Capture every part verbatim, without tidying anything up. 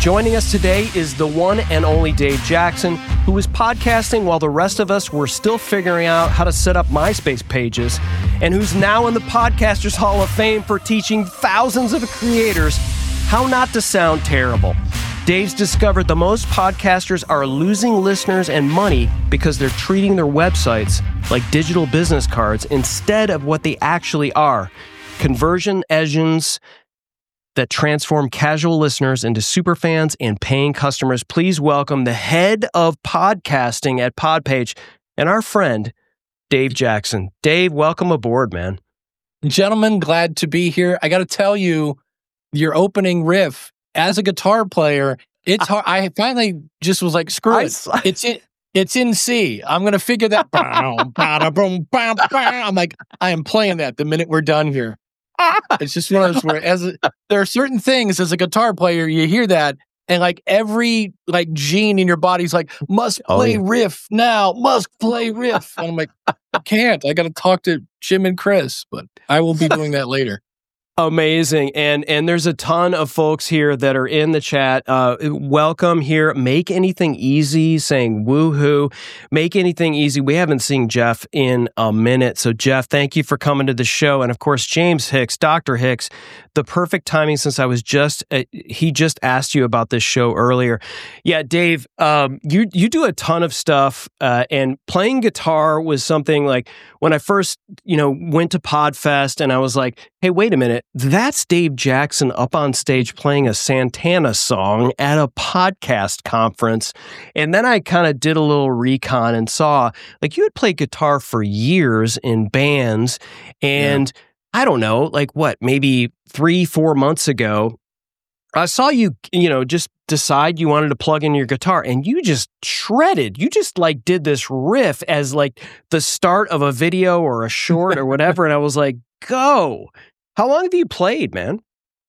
Joining us today is the one and only Dave Jackson, who was podcasting while the rest of us were still figuring out how to set up MySpace pages, and who's now in the Podcasters Hall of Fame for teaching thousands of creators how not to sound terrible. Dave's discovered the most podcasters are losing listeners and money because they're treating their websites like digital business cards instead of what they actually are: conversion engines that transform casual listeners into superfans and paying customers. Please welcome the head of podcasting at Podpage and our friend, Dave Jackson. Dave, welcome aboard, man. Gentlemen, glad to be here. I got to tell you, your opening riff, as a guitar player, it's hard. I finally just was like, screw it. It's in, it's in C. I'm going to figure that. I'm like, I am playing that the minute we're done here. It's just one of those where, as a, there are certain things as a guitar player, you hear that, and like every like gene in your body's like, must play oh, yeah. riff now, must play riff. And I'm like, I can't. I got to talk to Jim and Chris, but I will be doing that later. Amazing. And and there's a ton of folks here that are in the chat. Uh, welcome here. Make Anything Easy saying woohoo. Make Anything Easy. We haven't seen Jeff in a minute. So Jeff, thank you for coming to the show. And of course, James Hicks, Doctor Hicks, the perfect timing since I was just, uh, he just asked you about this show earlier. Yeah, Dave, um, you, you do a ton of stuff, uh, and playing guitar was something like when I first, you know, went to Podfest and I was like, hey, wait a minute. That's Dave Jackson up on stage playing a Santana song at a podcast conference. And then I kind of did a little recon and saw, like, you had played guitar for years in bands. And yeah. I don't know, like what, maybe three, four months ago, I saw you, you know, just decide you wanted to plug in your guitar, and you just shredded. You just like did this riff as like the start of a video or a short or whatever. And I was like, go. How long have you played, man?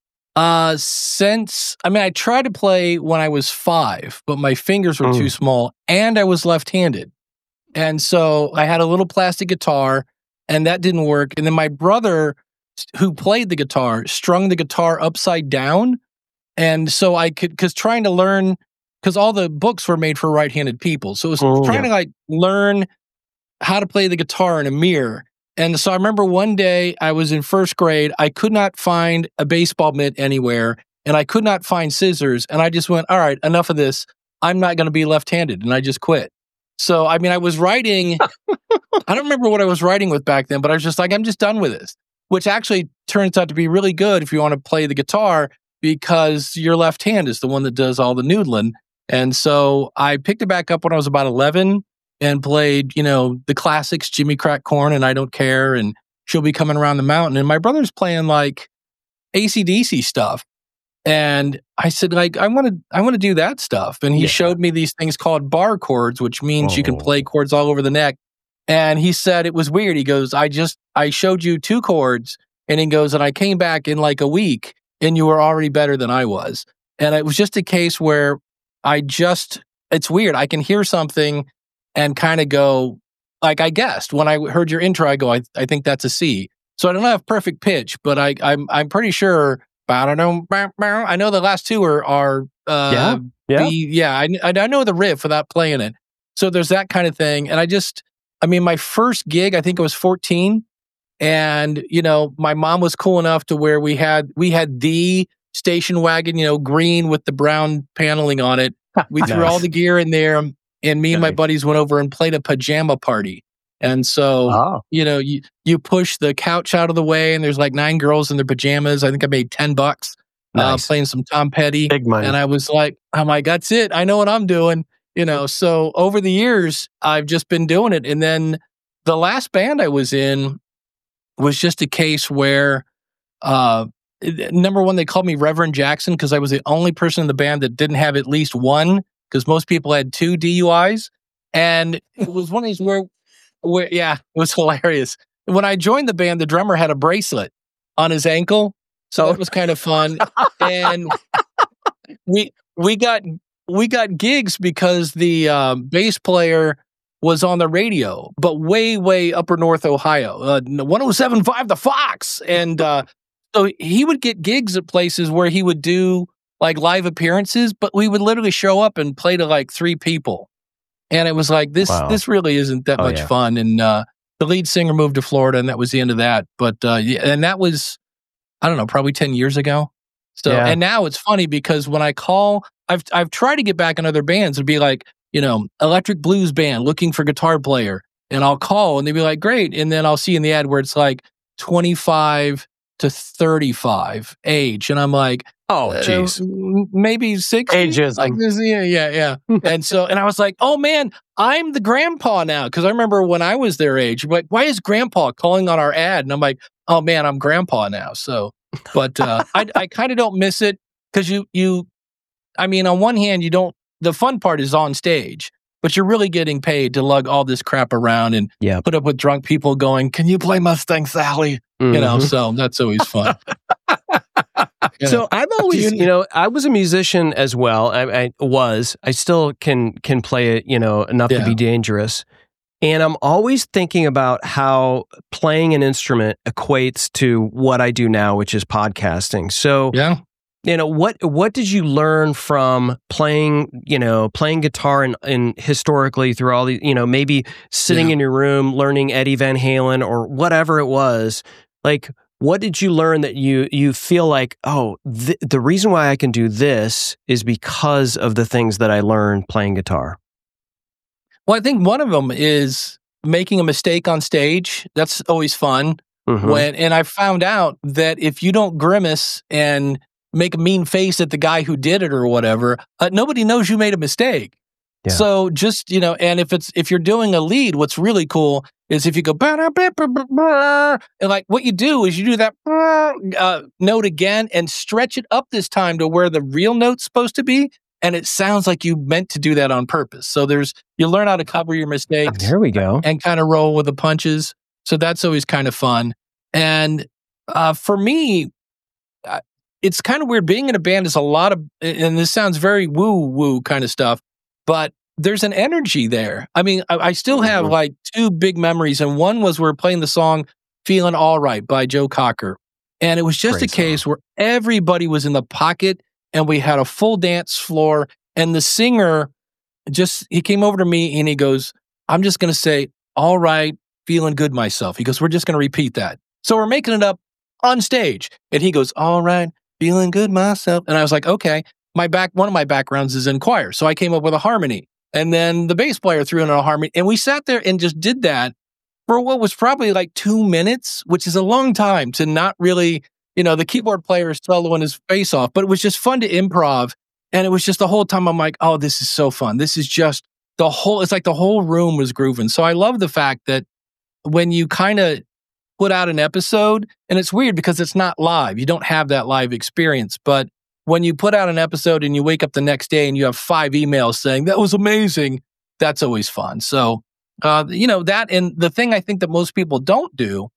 Uh, since, I mean, I tried to play when I was five, but my fingers were mm. too small, and I was left-handed. And so I had a little plastic guitar, and that didn't work. And then my brother, who played the guitar, strung the guitar upside down. And so I could, because trying to learn, because all the books were made for right-handed people. So it was oh, trying yeah. to like learn how to play the guitar in a mirror. And so I remember one day I was in first grade. I could not find a baseball mitt anywhere, and I could not find scissors. And I just went, all right, enough of this. I'm not going to be left-handed. And I just quit. So, I mean, I was writing, I don't remember what I was writing with back then, but I was just like, I'm just done with this, which actually turns out to be really good if you want to play the guitar, because your left hand is the one that does all the noodling. And so I picked it back up when I was about eleven and played, you know, the classics, Jimmy Crack Corn and I Don't Care and She'll Be Coming Around the Mountain. And my brother's playing like A C D C stuff. And I said, like, I want to I want to do that stuff. And he yeah. showed me these things called bar chords, which means oh. you can play chords all over the neck. And he said it was weird. He goes, I just, I showed you two chords. And he goes, and I came back in like a week and you were already better than I was. And it was just a case where I just, it's weird. I can hear something and kind of go, like I guessed. When I heard your intro, I go, I, I think that's a C. So I don't have perfect pitch, but I, I'm I'm pretty sure, I know the last two are, are uh, yeah, yeah. The, yeah I, I know the riff without playing it. So there's that kind of thing. And I just, I mean, my first gig, I think I was fourteen. And, you know, my mom was cool enough to where we had, we had the station wagon, you know, green with the brown paneling on it. We nice. threw all the gear in there, and me and my buddies went over and played a pajama party. And so, oh. you know, you, you push the couch out of the way and there's like nine girls in their pajamas. I think I made ten bucks nice. uh, playing some Tom Petty. Big money. And I was like, I'm like, that's it. I know what I'm doing. You know, so over the years, I've just been doing it. And then the last band I was in was just a case where, uh, number one, they called me Reverend Jackson because I was the only person in the band that didn't have at least one, because most people had two D U Is. And it was one of these where, where, yeah, it was hilarious. When I joined the band, the drummer had a bracelet on his ankle. So it was kind of fun. And we, we got, we got gigs because the um, bass player was on the radio, but way, way upper North Ohio, uh, one oh seven point five The Fox. And uh, so he would get gigs at places where he would do like live appearances, but we would literally show up and play to like three people. And it was like, this, Wow. this really isn't that Oh, much yeah. fun. And, uh, the lead singer moved to Florida and that was the end of that. But, uh, yeah, and that was, I don't know, probably ten years ago. So, Yeah. and now it's funny because when I call, I've, I've tried to get back in other bands and be like, you know, electric blues band looking for guitar player. And I'll call and they'd be like, great. And then I'll see in the ad where it's like twenty-five to thirty-five age. And I'm like, Oh, jeez. uh, maybe sixty. Ageism. Like this, yeah, yeah, yeah. And so, and I was like, oh man, I'm the grandpa now. Because I remember when I was their age, like, why is grandpa calling on our ad? And I'm like, oh man, I'm grandpa now. So, but uh, I, I kind of don't miss it because you, you, I mean, on one hand, you don't. The fun part is on stage, but you're really getting paid to lug all this crap around and Yeah. put up with drunk people going, "Can you play Mustang Sally?" You know, Mhm. so that's always fun. Yeah. So I've always, Do you- you know, I was a musician as well. I, I was. I still can can play it, you know, enough Yeah. to be dangerous. And I'm always thinking about how playing an instrument equates to what I do now, which is podcasting. So, yeah. you know, what what did you learn from playing, you know, playing guitar and, and historically through all the, you know, maybe sitting Yeah. in your room learning Eddie Van Halen or whatever it was? Like, what did you learn that you you feel like, oh, th- the reason why I can do this is because of the things that I learned playing guitar? Well, I think one of them is making a mistake on stage. That's always fun. Mhm. When and I found out that if you don't grimace and make a mean face at the guy who did it or whatever, uh, nobody knows you made a mistake. Yeah. So just, you know, and if it's if you're doing a lead, what's really cool is if you go "Ba-da-ba-ba-ba-ba," and like what you do is you do that uh, note again and stretch it up this time to where the real note's supposed to be, and it sounds like you meant to do that on purpose. So there's you learn how to cover your mistakes There we go. and kind of roll with the punches. So that's always kind of fun. And uh, for me, uh, it's kind of weird. Being in a band is a lot of, and this sounds very woo woo kind of stuff, but there's an energy there. I mean, I, I still have Mhm. like two big memories, and one was we were playing the song "Feeling All Right" by Joe Cocker, and it was just Great a case where everybody was in the pocket, and we had a full dance floor, and the singer just he came over to me and he goes, "I'm just going to say, all right, feeling good myself." He goes, "We're just going to repeat that." So we're making it up on stage. And he goes, "All right, feeling good myself." And I was like, okay, my back, one of my backgrounds is in choir. So I came up with a harmony. And then the bass player threw in a harmony. And we sat there and just did that for what was probably like two minutes, which is a long time to not really, you know, the keyboard player is soloing his face off, but it was just fun to improv. And it was just the whole time I'm like, oh, this is so fun. This is just the whole, it's like the whole room was grooving. So I love the fact that when you kind of put out an episode, and it's weird because it's not live, you don't have that live experience, but when you put out an episode and you wake up the next day and you have five emails saying that was amazing, that's always fun. So, uh, you know, that, and the thing I think that most people don't do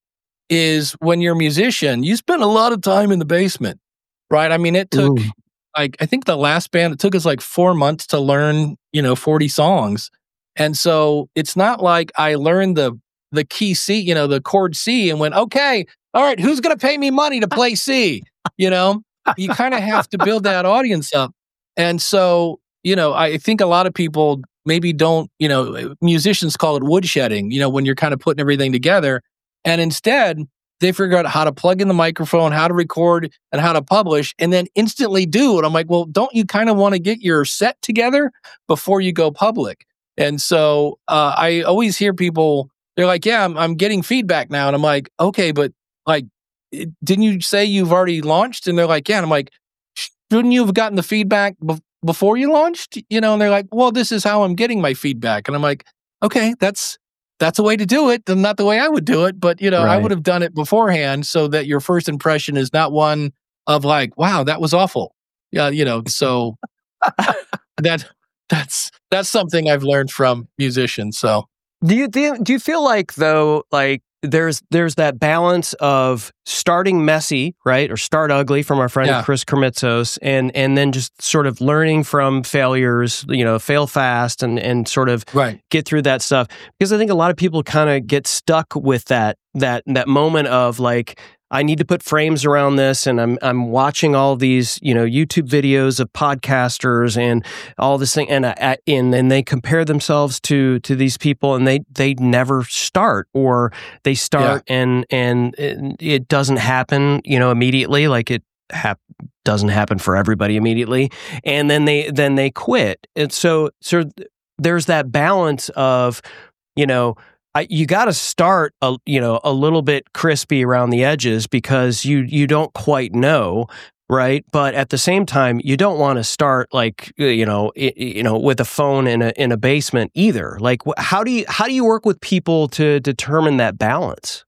is when you're a musician, you spend a lot of time in the basement, right? I mean, it took Ooh. like, I think the last band, it took us like four months to learn, you know, forty songs. And so it's not like I learned the, the key C, you know, the chord C and went, okay, all right, who's going to pay me money to play C? You know, you kind of have to build that audience up. And so, you know, I think a lot of people maybe don't, you know, musicians call it woodshedding, you know, when you're kind of putting everything together. And instead, they figure out how to plug in the microphone, how to record, and how to publish, and then instantly do it. I'm like, well, don't you kind of want to get your set together before you go public? And so uh, I always hear people, they're like, yeah, I'm, I'm getting feedback now. And I'm like, okay, but like, didn't you say you've already launched? And they're like, yeah. And I'm like, shouldn't you have gotten the feedback be- before you launched? You know, and they're like, well, this is how I'm getting my feedback. And I'm like, okay, that's that's a way to do it. Not the way I would do it, but you know, I Right. would have done it beforehand so that your first impression is not one of like, wow, that was awful. Yeah, you know, so that that's that's something I've learned from musicians. So Do you, do you do you feel like though, like there's there's that balance of starting messy, right, or start ugly from our friend Yeah. Chris Kermitzos, and and then just sort of learning from failures, you know, fail fast and and sort of right. get through that stuff, because I think a lot of people kind of get stuck with that that that moment of like, I need to put frames around this, and I'm I'm watching all these, you know, YouTube videos of podcasters and all this thing, and I, and and they compare themselves to to these people, and they they never start, or they start yeah. and and it doesn't happen, you know, immediately, like it hap- doesn't happen for everybody immediately, and then they then they quit, and so so there's that balance of, you know. I, you got to start, a, you know, a little bit crispy around the edges because you you don't quite know, right? But at the same time, you don't want to start like you know, it, you know, with a phone in a in a basement either. Like, how do you how do you work with people to determine that balance?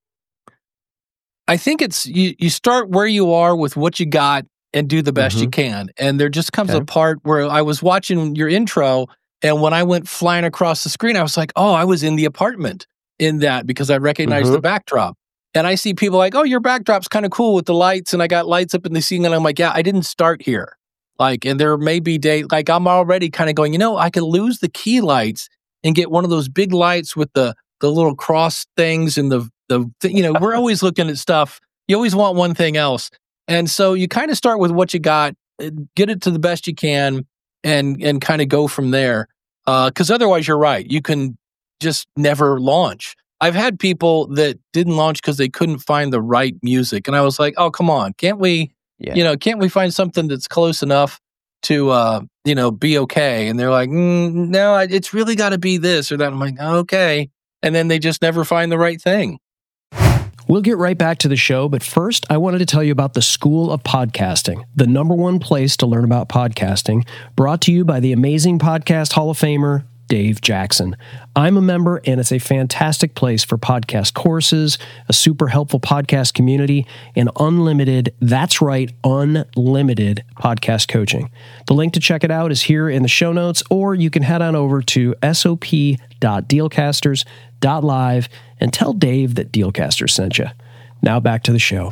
I think it's you. You start where you are with what you got and do the best mm-hmm. you can. And there just comes okay. a part where I was watching your intro. And when I went flying across the screen, I was like, oh, I was in the apartment in that because I recognized mm-hmm. the backdrop. And I see people like, oh, your backdrop's kind of cool with the lights. And I got lights up in the ceiling. And I'm like, yeah, I didn't start here. Like, and there may be days, like I'm already kind of going, you know, I could lose the key lights and get one of those big lights with the the little cross things and the, the you know, we're always looking at stuff. You always want one thing else. And so you kind of start with what you got, get it to the best you can, and and kind of go from there. Because uh, otherwise, you're right. You can just never launch. I've had people that didn't launch because they couldn't find the right music, and I was like, "Oh, come on, can't we? Yeah. You know, can't we find something that's close enough to, uh, you know, be okay?" And they're like, mm, "No, it's really got to be this or that." I'm like, "Okay," and then they just never find the right thing. We'll get right back to the show, but first, I wanted to tell you about the School of Podcasting, the number one place to learn about podcasting, brought to you by the amazing Podcast Hall of Famer, Dave Jackson. I'm a member, and it's a fantastic place for podcast courses, a super helpful podcast community, and unlimited, that's right, unlimited podcast coaching. The link to check it out is here in the show notes, or you can head on over to S O P dot dealcasters dot live and tell Dave that Dealcasters sent you. Now back to the show.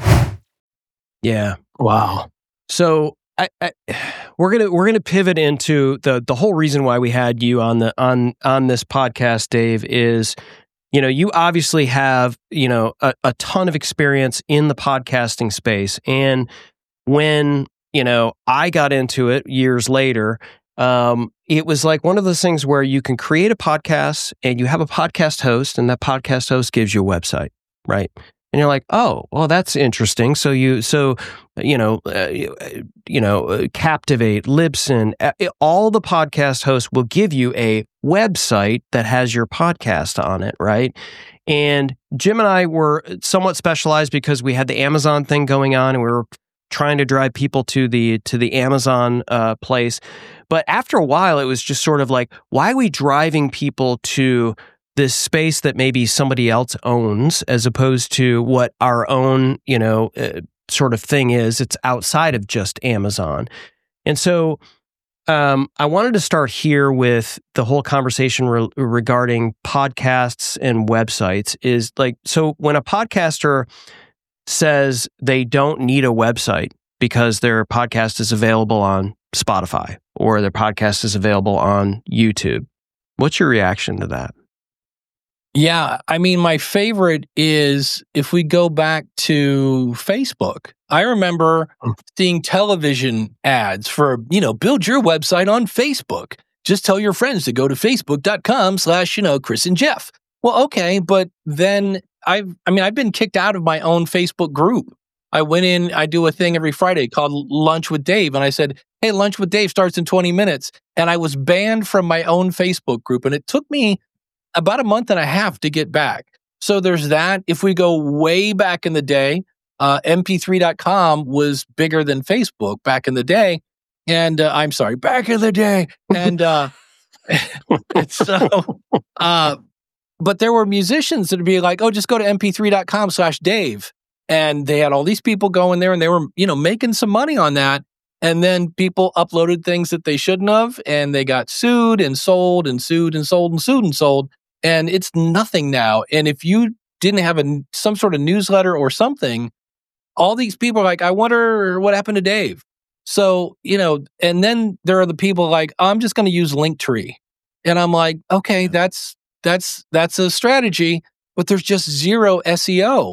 Yeah. Wow. So I, I, we're gonna we're gonna pivot into the the whole reason why we had you on the on on this podcast, Dave, is, you know, you obviously have, you know, a, a ton of experience in the podcasting space, and when, you know, I got into it years later, um, it was like one of those things where you can create a podcast and you have a podcast host, and that podcast host gives you a website, right? And you're like, oh, well, that's interesting. So you, so you know, uh, you know, uh, Captivate, Libsyn, uh, all the podcast hosts will give you a website that has your podcast on it, right? And Jim and I were somewhat specialized because we had the Amazon thing going on, and we were trying to drive people to the to the Amazon uh, place. But after a while, it was just sort of like, why are we driving people to this space that maybe somebody else owns, as opposed to what our own, you know, uh, sort of thing is? It's outside of just Amazon. And so um, I wanted to start here with the whole conversation re- regarding podcasts and websites. Is like, so when a podcaster says they don't need a website because their podcast is available on Spotify or their podcast is available on YouTube, what's your reaction to that? Yeah, I mean, my favorite is if we go back to Facebook. I remember seeing television ads for, you know, build your website on Facebook. Just tell your friends to go to facebook.com slash, you know, Chris and Jeff. Well, okay, but then I've, I mean, I've been kicked out of my own Facebook group. I went in, I do a thing every Friday called Lunch with Dave. And I said, hey, Lunch with Dave starts in twenty minutes. And I was banned from my own Facebook group. And it took me about a month and a half to get back. So there's that. If we go way back in the day, uh, M P three dot com was bigger than Facebook back in the day. And uh, I'm sorry, back in the day. And uh, so, uh, but there were musicians that would be like, oh, just go to M P three dot com slash Dave. And they had all these people going there, and they were, you know, making some money on that. And then people uploaded things that they shouldn't have, and they got sued and sold and sued and sold and sued and sold. And it's nothing now. And if you didn't have a, some sort of newsletter or something, all these people are like, I wonder what happened to Dave. So, you know, and then there are the people like, I'm just going to use Linktree. And I'm like, okay, that's, that's, that's a strategy, but there's just zero S E O.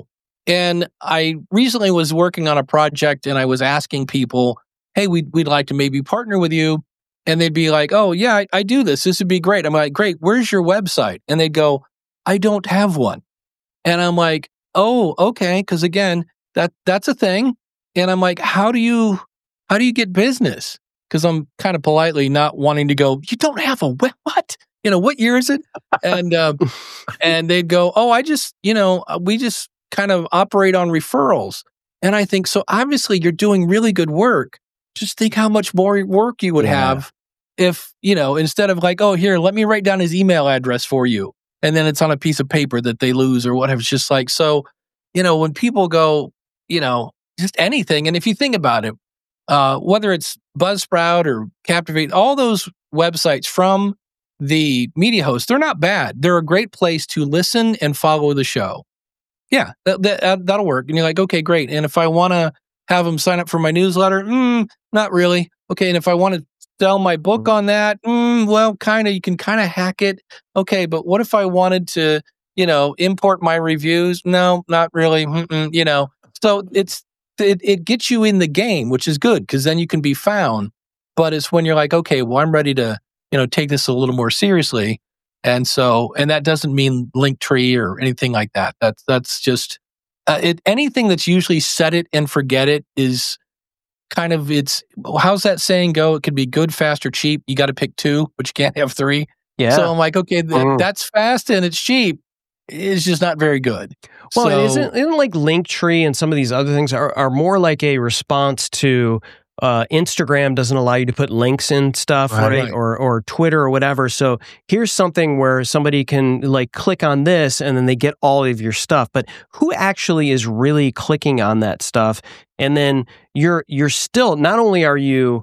And I recently was working on a project and I was asking people, hey, we'd, we'd like to maybe partner with you. And they'd be like, oh, yeah, I, I do this. This would be great. I'm like, great. Where's your website? And they'd go, I don't have one. And I'm like, oh, okay. Because again, that that's a thing. And I'm like, how do you how do you get business? Because I'm kind of politely not wanting to go, you don't have a web, what? You know, what year is it? And uh, and they'd go, oh, I just, you know, we just kind of operate on referrals. And I think, so obviously you're doing really good work. Just think how much more work you would yeah. have if, you know, instead of like, oh, here, let me write down his email address for you. And then it's on a piece of paper that they lose or whatever. It's just like, so, you know, when people go, you know, just anything. And if you think about it, uh, whether it's Buzzsprout or Captivate, all those websites from the media hosts, they're not bad. They're a great place to listen and follow the show. Yeah, that, that, that'll work. And you're like, okay, great. And if I want to have them sign up for my newsletter, mm, not really. Okay, and if I want to sell my book on that, mm, well, kind of, you can kind of hack it. Okay, but what if I wanted to, you know, import my reviews? No, not really. Mm-mm, you know, so it's it, it gets you in the game, which is good because then you can be found. But it's when you're like, okay, well, I'm ready to, you know, take this a little more seriously. And so, and that doesn't mean Linktree or anything like that. That's that's just uh, it. Anything that's usually set it and forget it is kind of, it's, how's that saying go? It could be good, fast, or cheap. You got to pick two, but you can't have three. Yeah. So I'm like, okay, th- mm. that's fast and it's cheap. It's just not very good. Well, so, isn't isn't like Linktree and some of these other things are are more like a response to. Uh, Instagram doesn't allow you to put links in stuff, right? right? Or or Twitter or whatever. So here's something where somebody can like click on this and then they get all of your stuff. But who actually is really clicking on that stuff? And then you're you're still, not only are you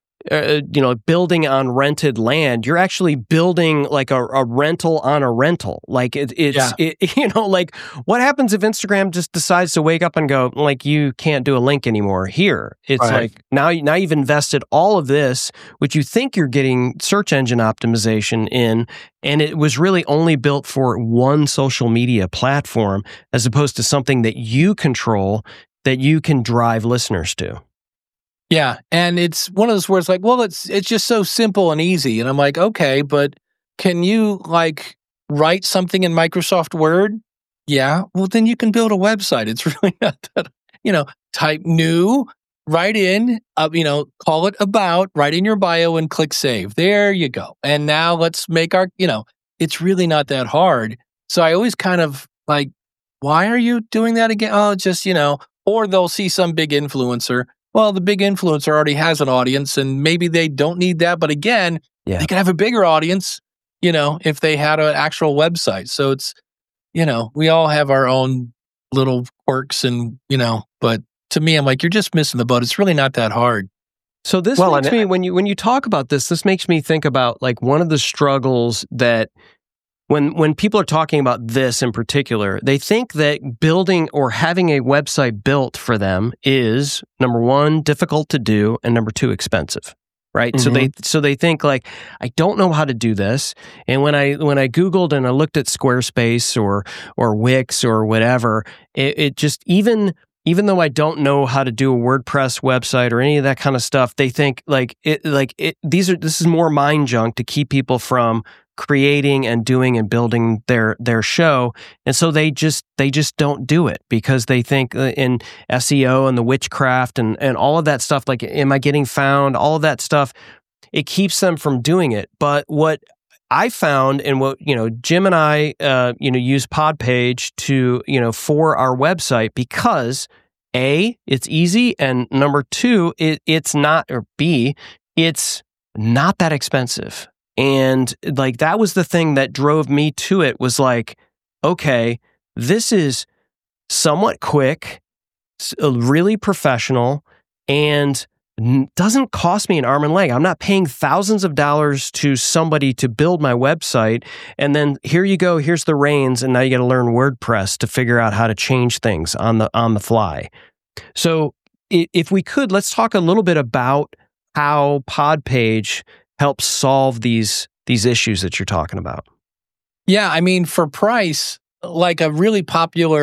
Uh, you know, building on rented land, you're actually building like a, a rental on a rental. Like it, it's, yeah. it, you know, like what happens if Instagram just decides to wake up and go, like, you can't do a link anymore here? It's right. like now, now you've invested all of this, which you think you're getting search engine optimization in, and it was really only built for one social media platform as opposed to something that you control that you can drive listeners to. Yeah, and it's one of those words like, well, it's it's just so simple and easy. And I'm like, okay, but can you like write something in Microsoft Word? Yeah, well, then you can build a website. It's really not that, you know, type new, write in, uh, you know, call it about, write in your bio and click save. There you go. And now let's make our, you know, it's really not that hard. So I always kind of like, why are you doing that again? Oh, just, you know, or they'll see some big influencer. Well, the big influencer already has an audience and maybe they don't need that. But again, yeah. they could have a bigger audience, you know, if they had an actual website. So it's, you know, we all have our own little quirks and, you know, but to me, I'm like, you're just missing the boat. It's really not that hard. So this well, makes me, when you when you talk about this, this makes me think about like one of the struggles that When when people are talking about this in particular, they think that building or having a website built for them is, number one, difficult to do, and number two, expensive, right? Mm-hmm. So they so they think like, I don't know how to do this. And when I when I Googled and I looked at Squarespace or or Wix or whatever, it, it just even even though I don't know how to do a WordPress website or any of that kind of stuff, they think like it like it these are this is more mind junk to keep people from creating and doing and building their their show, and so they just they just don't do it because they think in S E O and the witchcraft and and all of that stuff, like, am I getting found? All of that stuff, it keeps them from doing it. But what I found, and what you know, Jim and I, uh, you know, use Podpage to you know for our website because A, it's easy, and number two, it it's not, or B, it's not that expensive. And like that was the thing that drove me to it, was like, okay, this is somewhat quick, really professional, and doesn't cost me an arm and leg. I'm not paying thousands of dollars to somebody to build my website. And then here you go, here's the reins, and now you got to learn WordPress to figure out how to change things on the on the fly. So if we could, let's talk a little bit about how Podpage help solve these these issues that you're talking about. Yeah, I mean, for price, like a really popular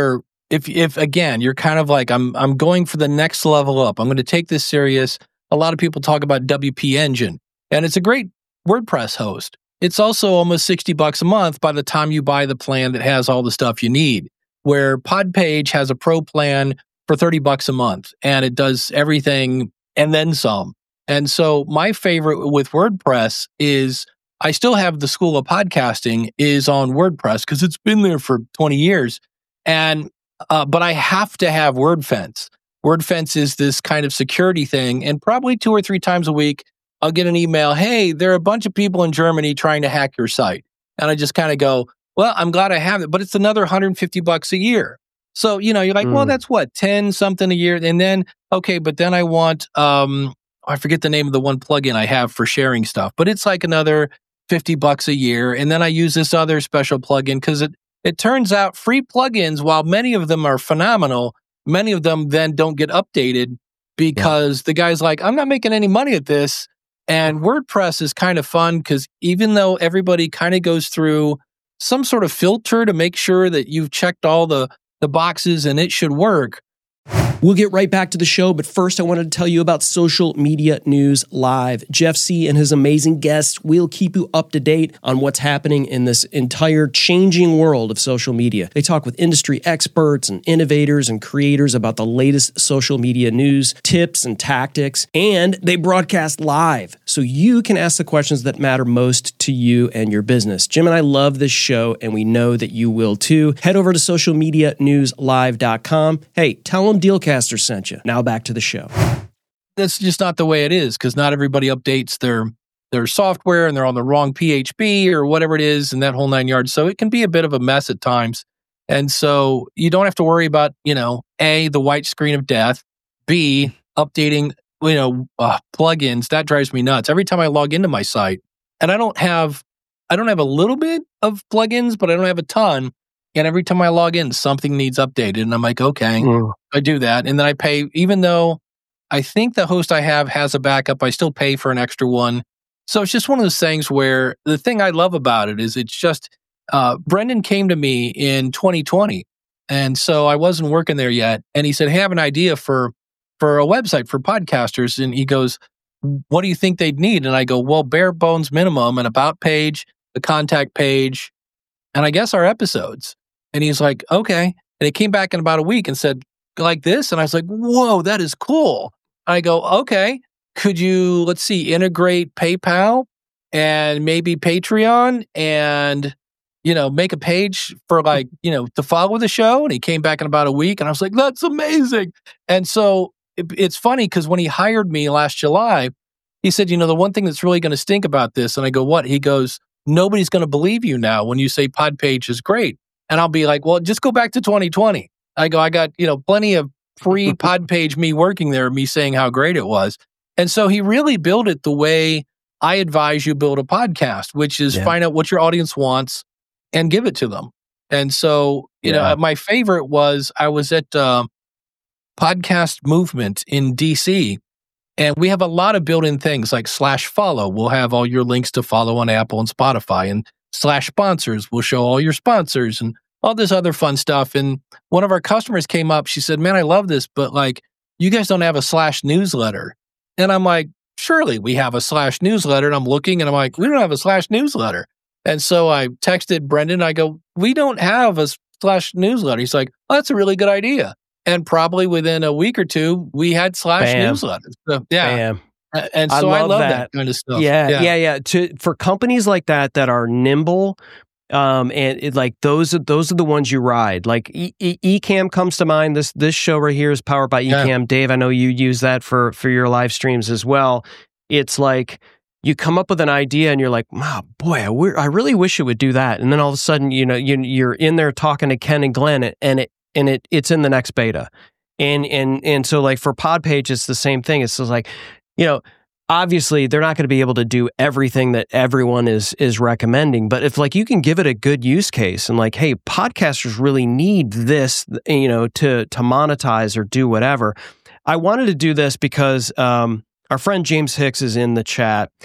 if if again, you're kind of like, I'm I'm going for the next level up. I'm going to take this serious. A lot of people talk about W P Engine, and it's a great WordPress host. It's also almost sixty bucks a month by the time you buy the plan that has all the stuff you need, where Podpage has a pro plan for thirty bucks a month, and it does everything and then some. And so my favorite with WordPress is, I still have the School of Podcasting is on WordPress because it's been there for twenty years. And uh, but I have to have WordFence. WordFence is this kind of security thing, and probably two or three times a week, I'll get an email, hey, there are a bunch of people in Germany trying to hack your site. And I just kind of go, well, I'm glad I have it, but it's another one hundred fifty bucks a year. So, you know, you're like, mm. well, that's what, ten something a year. And then, okay, but then I want, um, I forget the name of the one plugin I have for sharing stuff, but it's like another fifty bucks a year. And then I use this other special plugin because it, it turns out free plugins, while many of them are phenomenal, many of them then don't get updated because yeah. the guy's like, I'm not making any money at this. And WordPress is kind of fun because even though everybody kind of goes through some sort of filter to make sure that you've checked all the, the boxes and it should work. We'll get right back to the show, but first I wanted to tell you about Social Media News Live. Jeff Sieh and his amazing guests will keep you up to date on what's happening in this entire changing world of social media. They talk with industry experts and innovators and creators about the latest social media news, tips, and tactics, and they broadcast live, so you can ask the questions that matter most to you and your business. Jim and I love this show, and we know that you will too. Head over to social media news live dot com. Hey, tell them Dealcaster sent you. Now back to the show. That's just not the way it is, because not everybody updates their their software and they're on the wrong P H P or whatever it is and that whole nine yards. So it can be a bit of a mess at times. And so you don't have to worry about, you know, A, the white screen of death, B, updating, you know, uh, plugins. That drives me nuts. Every time I log into my site, and I don't have, I don't have a little bit of plugins, but I don't have a ton. And every time I log in, something needs updated. And I'm like, okay, mm. I do that. And then I pay, even though I think the host I have has a backup, I still pay for an extra one. So it's just one of those things where the thing I love about it is it's just, uh, Brendan came to me in twenty twenty. And so I wasn't working there yet. And he said, hey, I have an idea for, for a website for podcasters. And he goes, what do you think they'd need? And I go, well, bare bones minimum, an about page, the contact page, and I guess our episodes. And he's like, okay. And he came back in about a week and said, like this. And I was like, whoa, that is cool. I go, okay, could you, let's see, integrate PayPal and maybe Patreon and, you know, make a page for like, you know, to follow the show? And he came back in about a week and I was like, that's amazing. And so it, it's funny because when he hired me last July, he said, you know, the one thing that's really going to stink about this. And I go, what? He goes, nobody's going to believe you now when you say Podpage is great. And I'll be like, well, just go back to twenty twenty. I go, I got, you know, plenty of pre-Podpage me working there, me saying how great it was. And so he really built it the way I advise you build a podcast, which is yeah. find out what your audience wants and give it to them. And so, you yeah. know, my favorite was I was at uh, Podcast Movement in D C, and we have a lot of built-in things like slash follow. We'll have all your links to follow on Apple and Spotify, and slash sponsors. We'll show all your sponsors and all this other fun stuff. And one of our customers came up. She said, man, I love this, but like, you guys don't have a slash newsletter. And I'm like, surely we have a slash newsletter. And I'm looking and I'm like, we don't have a slash newsletter. And so I texted Brendan. I go, we don't have a slash newsletter. He's like, oh, that's a really good idea. And probably within a week or two, we had slash Bam. newsletters. So, yeah. Bam. And so I love, I love that. that kind of stuff. Yeah, yeah, yeah, yeah. To for companies like that that are nimble, um, and it, like those are those are the ones you ride. Like e- e- Ecamm comes to mind. This this show right here is powered by Ecamm. Yeah. Dave, I know you use that for for your live streams as well. It's like you come up with an idea and you're like, wow, boy, I, I really wish it would do that. And then all of a sudden, you know, you, you're in there talking to Ken and Glenn, and it and it it's in the next beta. And and and so like for Podpage, it's the same thing. It's just like, you know, obviously they're not going to be able to do everything that everyone is is recommending, but if like you can give it a good use case and like, hey, podcasters really need this, you know, to to monetize or do whatever. I wanted to do this because um, our friend James Hicks is in the chat,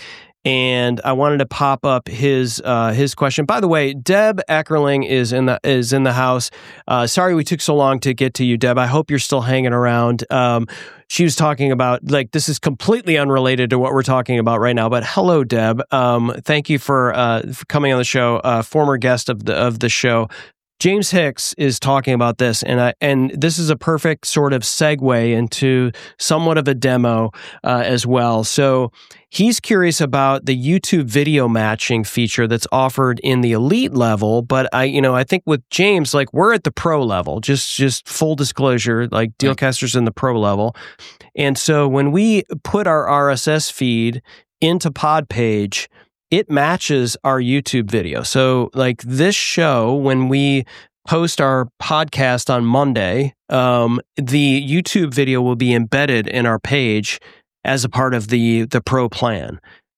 and I wanted to pop up his uh, his question. By the way, Deb Eckerling is in the is in the house. Uh, sorry we took so long to get to you, Deb. I hope you're still hanging around. Um, she was talking about, like, this is completely unrelated to what we're talking about right now. But hello, Deb. Um, thank you for uh, for coming on the show. Uh, former guest of the of the show. James Hicks is talking about this, and I, and this is a perfect sort of segue into somewhat of a demo uh, as well. So he's curious about the YouTube video matching feature that's offered in the elite level, but I, you know, I think with James, like, we're at the pro level. Just, just full disclosure, like Dealcaster's in the pro level, and so when we put our R S S feed into Podpage, it matches our YouTube video. So like this show, when we post our podcast on Monday, um, the YouTube video will be embedded in our page as a part of the the pro plan.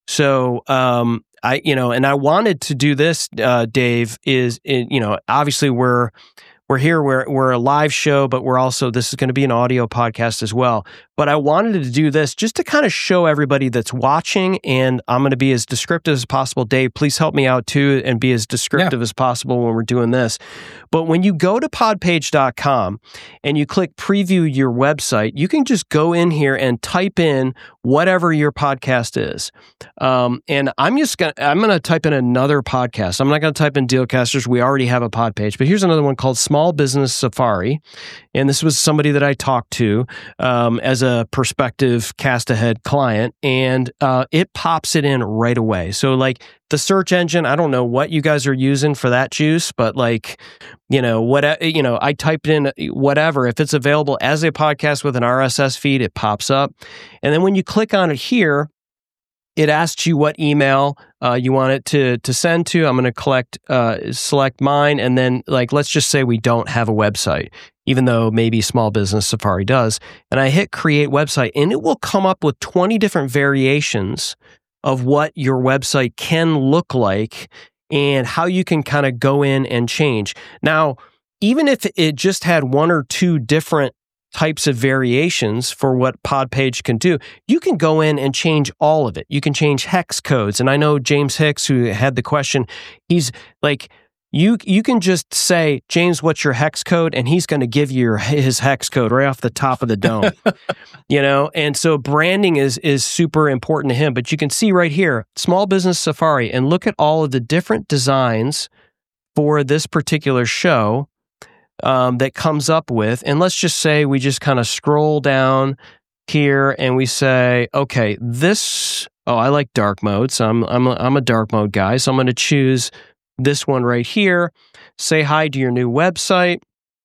So um, I, you know, and I wanted to do this, uh, Dave, is, you know, obviously we're We're here, we're, we're a live show, but we're also, this is going to be an audio podcast as well. But I wanted to do this just to kind of show everybody that's watching, and I'm going to be as descriptive as possible. Dave, please help me out too and be as descriptive yeah. as possible when we're doing this. But when you go to podpage dot com and you click preview your website, you can just go in here and type in whatever your podcast is. Um, and I'm just going to, I'm going to type in another podcast. I'm not going to type in Dealcasters. We already have a pod page, but here's another one called Small Business Safari. And this was somebody that I talked to um, as a prospective Cast Ahead client, and uh, it pops it in right away. So like the search engine, I don't know what you guys are using for that juice, but like, you know, what, you know, I typed in whatever, if it's available as a podcast with an R S S feed, it pops up. And then when you click on it here, it asks you what email uh, you want it to to send to. I'm going to collect, uh, select mine, and then like let's just say we don't have a website, even though maybe Small Business Safari does. And I hit Create Website, and it will come up with twenty different variations of what your website can look like and how you can kind of go in and change. Now, even if it just had one or two different types of variations for what Podpage can do, you can go in and change all of it. You can change hex codes. And I know James Hicks, who had the question, he's like, you you can just say, James, what's your hex code? And he's going to give you your, his hex code right off the top of the dome. You know, and so branding is is super important to him. But you can see right here, Small Business Safari, and look at all of the different designs for this particular show Um, that comes up with, and let's just say we just kind of scroll down here and we say, okay, this, oh, I like dark mode, so I'm I'm a, I'm a dark mode guy, so I'm going to choose this one right here. Say hi to your new website,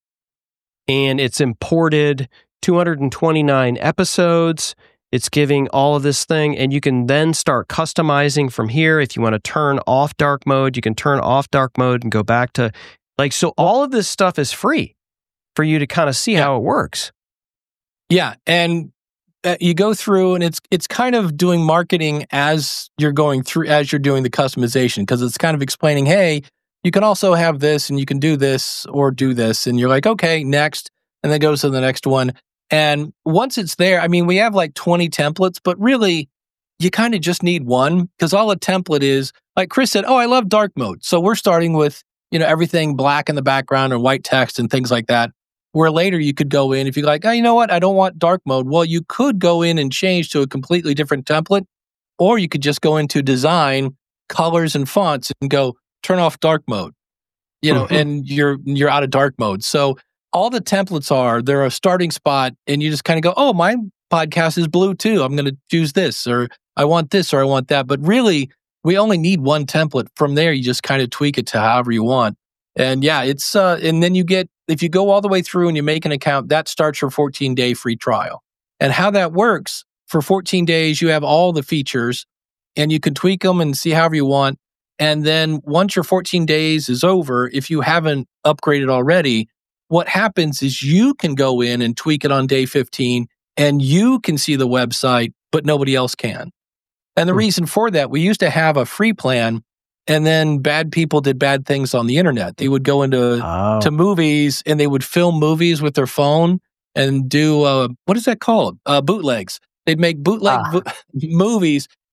and it's imported two hundred twenty-nine episodes. It's giving all of this thing, and you can then start customizing from here. If you want to turn off dark mode, you can turn off dark mode and go back to like, so all of this stuff is free for you to kind of see yeah. how it works. Yeah. And uh, you go through and it's, it's kind of doing marketing as you're going through, as you're doing the customization, because it's kind of explaining, hey, you can also have this and you can do this or do this. And you're like, okay, next. And then goes to the next one. And once it's there, I mean, we have like twenty templates, but really you kind of just need one, because all a template is, like Chris said, oh, I love dark mode. So we're starting with, you know, everything black in the background or white text and things like that, where later you could go in, if you're like, oh, you know what, I don't want dark mode. Well, you could go in and change to a completely different template, or you could just go into design, colors and fonts and go turn off dark mode, you know, mm-hmm. and you're, you're out of dark mode. So all the templates are, they're a starting spot, and you just kind of go, oh, my podcast is blue too. I'm going to choose this, or I want this, or I want that. But really, we only need one template. From there, you just kind of tweak it to however you want. And yeah, it's, uh, and then you get, if you go all the way through and you make an account, that starts your fourteen day free trial. And how that works, for fourteen days, you have all the features and you can tweak them and see however you want. And then once your fourteen days is over, if you haven't upgraded already, what happens is you can go in and tweak it on day fifteen, and you can see the website, but nobody else can. And the reason for that, we used to have a free plan, and then bad people did bad things on the internet. They would go into oh. to movies, and they would film movies with their phone and do, uh, what is that called? Uh, bootlegs. They'd make bootleg ah. bo- movies,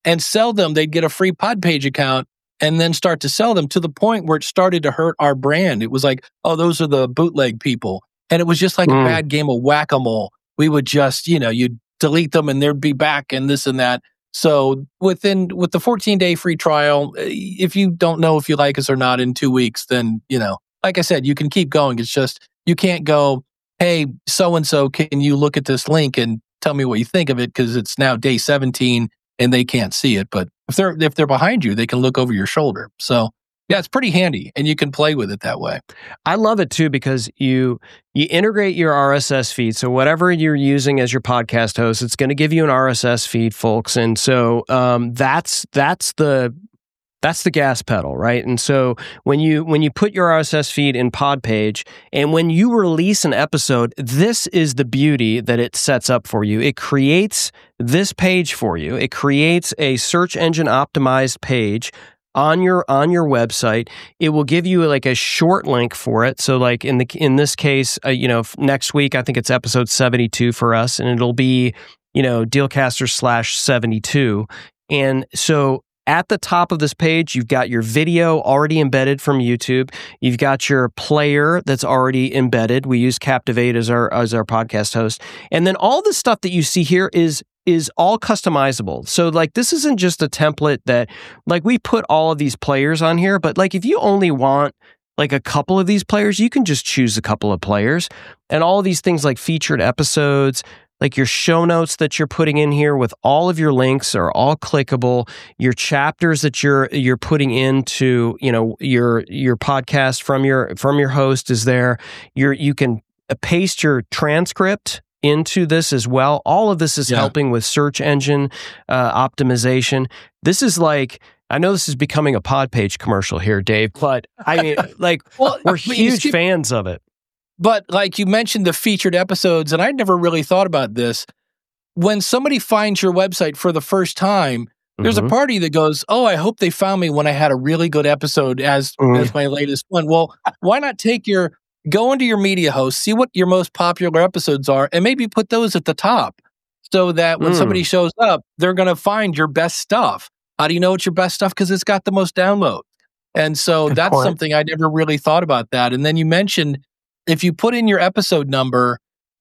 and sell them. They'd get a free Podpage account and then start to sell them, to the point where it started to hurt our brand. It was like, oh, those are the bootleg people. And it was just like mm. a bad game of whack-a-mole. We would just, you know, you'd delete them and they'd be back and this and that. So within with the fourteen-day free trial, if you don't know if you like us or not in two weeks, then, you know, like I said, you can keep going. It's just, you can't go, hey, so-and-so, can you look at this link and tell me what you think of it? Because it's now day seventeen and they can't see it. But if they're if they're behind you, they can look over your shoulder. So yeah, it's pretty handy, and you can play with it that way. I love it too, because you you integrate your R S S feed. So whatever you're using as your podcast host, it's going to give you an R S S feed, folks. And so um, that's that's the That's the gas pedal, right? And so when you when you put your R S S feed in Podpage, and when you release an episode, this is the beauty that it sets up for you. It creates this page for you. It creates a search engine optimized page on your on your website. It will give you like a short link for it. So like in the in this case, uh, you know, next week I think it's episode seventy-two for us, and it'll be, you know, Dealcaster slash seventy-two. And so at the top of this page, you've got your video already embedded from YouTube. You've got your player that's already embedded. We use Captivate as our as our podcast host. And then all the stuff that you see here is is all customizable. So like this isn't just a template that, like, we put all of these players on here, but like if you only want like a couple of these players, you can just choose a couple of players. And all of these things like featured episodes, like your show notes that you're putting in here with all of your links are all clickable. Your chapters that you're you're putting into, you know, your your podcast from your from your host is there. You're you can paste your transcript into this as well. All of this is yeah. helping with search engine uh, optimization. This is like, I know this is becoming a Podpage commercial here, Dave, but I mean, like, well, we're huge skip- fans of it. But like you mentioned the featured episodes, and I never really thought about this. When somebody finds your website for the first time, there's mm-hmm. a party that goes, oh, I hope they found me when I had a really good episode as, mm. as my latest one. Well, why not take your, go into your media host, see what your most popular episodes are, and maybe put those at the top so that when mm. somebody shows up, they're going to find your best stuff. How do you know it's your best stuff? Because it's got the most downloads. And so good that's point. Something I never really thought about that. And then you mentioned, if you put in your episode number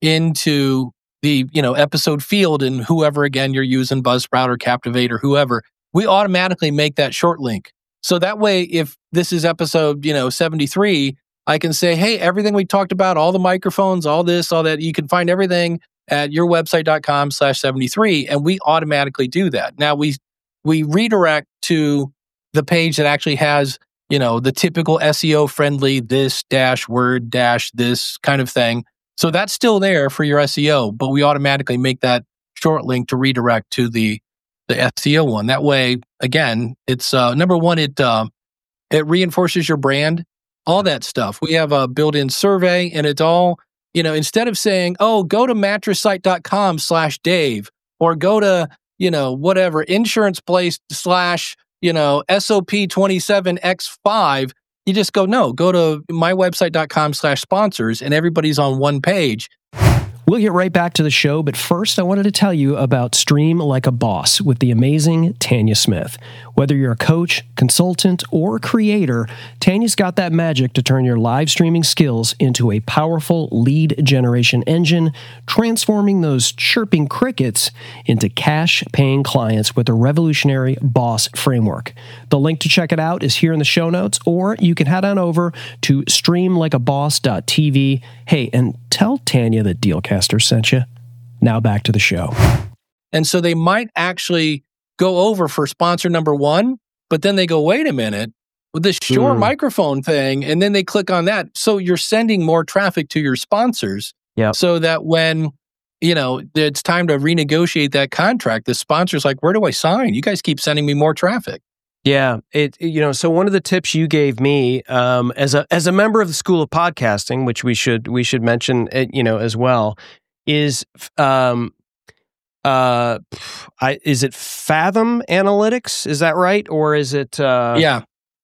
into the, you know, episode field, and whoever, again, you're using Buzzsprout or Captivate or whoever, we automatically make that short link. So that way, if this is episode, you know, seventy-three, I can say, hey, everything we talked about, all the microphones, all this, all that, you can find everything at yourwebsite.com slash 73. And we automatically do that. Now we, we redirect to the page that actually has, you know, the typical S E O friendly this dash word dash this kind of thing. So that's still there for your S E O, but we automatically make that short link to redirect to the, the S E O one. That way, again, it's uh, number one, it uh, it reinforces your brand, all that stuff. We have a built-in survey, and it's all, you know, instead of saying, oh, go to mattressite.com slash Dave, or go to, you know, whatever, insurance place slash, you know, S O P twenty-seven X five, you just go, no, go to mywebsite.com slash sponsors, and everybody's on one page. We'll get right back to the show, but first I wanted to tell you about Stream Like a Boss with the amazing Tanya Smith. Whether you're a coach, consultant, or creator, Tanya's got that magic to turn your live streaming skills into a powerful lead generation engine, transforming those chirping crickets into cash-paying clients with a revolutionary Boss framework. The link to check it out is here in the show notes, or you can head on over to stream like a boss dot t v. Hey, and tell Tanya that Dealcaster sent you. Now back to the show. And so they might actually go over for sponsor number one, but then they go, wait a minute, with this Shure mm. microphone thing, and then they click on that. So you're sending more traffic to your sponsors, yep. so that when, you know, it's time to renegotiate that contract, the sponsor's like, where do I sign? You guys keep sending me more traffic. Yeah, it you know, so one of the tips you gave me um, as a as a member of the School of Podcasting, which we should we should mention, it, you know, as well, is um, uh, I is it Fathom Analytics? Is that right, or is it? Uh, yeah.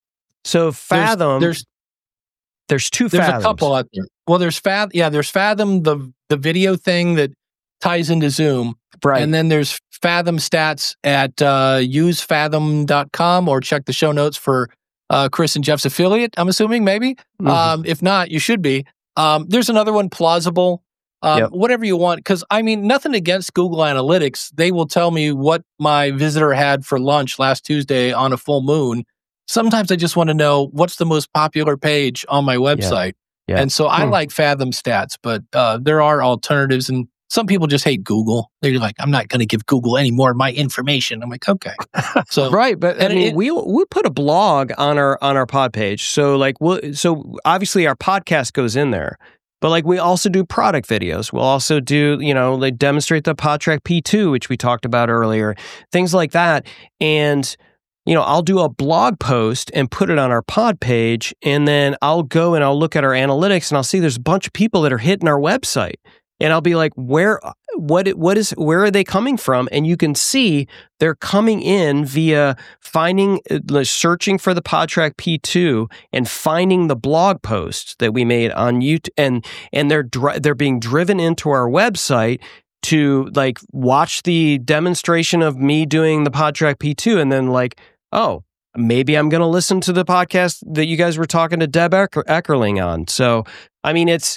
So Fathom, there's there's, there's two there's Fathoms. a couple out there. Well, there's Fathom. Yeah, there's Fathom, the the video thing that ties into Zoom. Right. And then there's Fathom Stats at uh, use fathom dot com, or check the show notes for uh, Chris and Jeff's affiliate, I'm assuming, maybe. Mm-hmm. Um, if not, you should be. Um, there's another one, Plausible, um, yep. whatever you want. Because, I mean, nothing against Google Analytics. They will tell me what my visitor had for lunch last Tuesday on a full moon. Sometimes I just want to know what's the most popular page on my website. Yeah. Yeah. And so I hmm. like Fathom Stats, but uh, there are alternatives. And some people just hate Google. They're like, I'm not going to give Google any more of my information. I'm like, okay. So right, but I mean, it, we we put a blog on our on our pod page. So like, we'll, so obviously our podcast goes in there, but like we also do product videos. We'll also do, you know, like demonstrate the PodTrack P two, which we talked about earlier, things like that. And you know, I'll do a blog post and put it on our pod page, and then I'll go and I'll look at our analytics and I'll see there's a bunch of people that are hitting our website. And I'll be like, where, what, what is, where are they coming from? And you can see they're coming in via finding, searching for the PodTrack P two and finding the blog post that we made on YouTube, and and they're dri- they're being driven into our website to like watch the demonstration of me doing the PodTrack P two, and then like, oh, maybe I'm going to listen to the podcast that you guys were talking to Deb Ecker- Eckerling on. So, I mean, it's.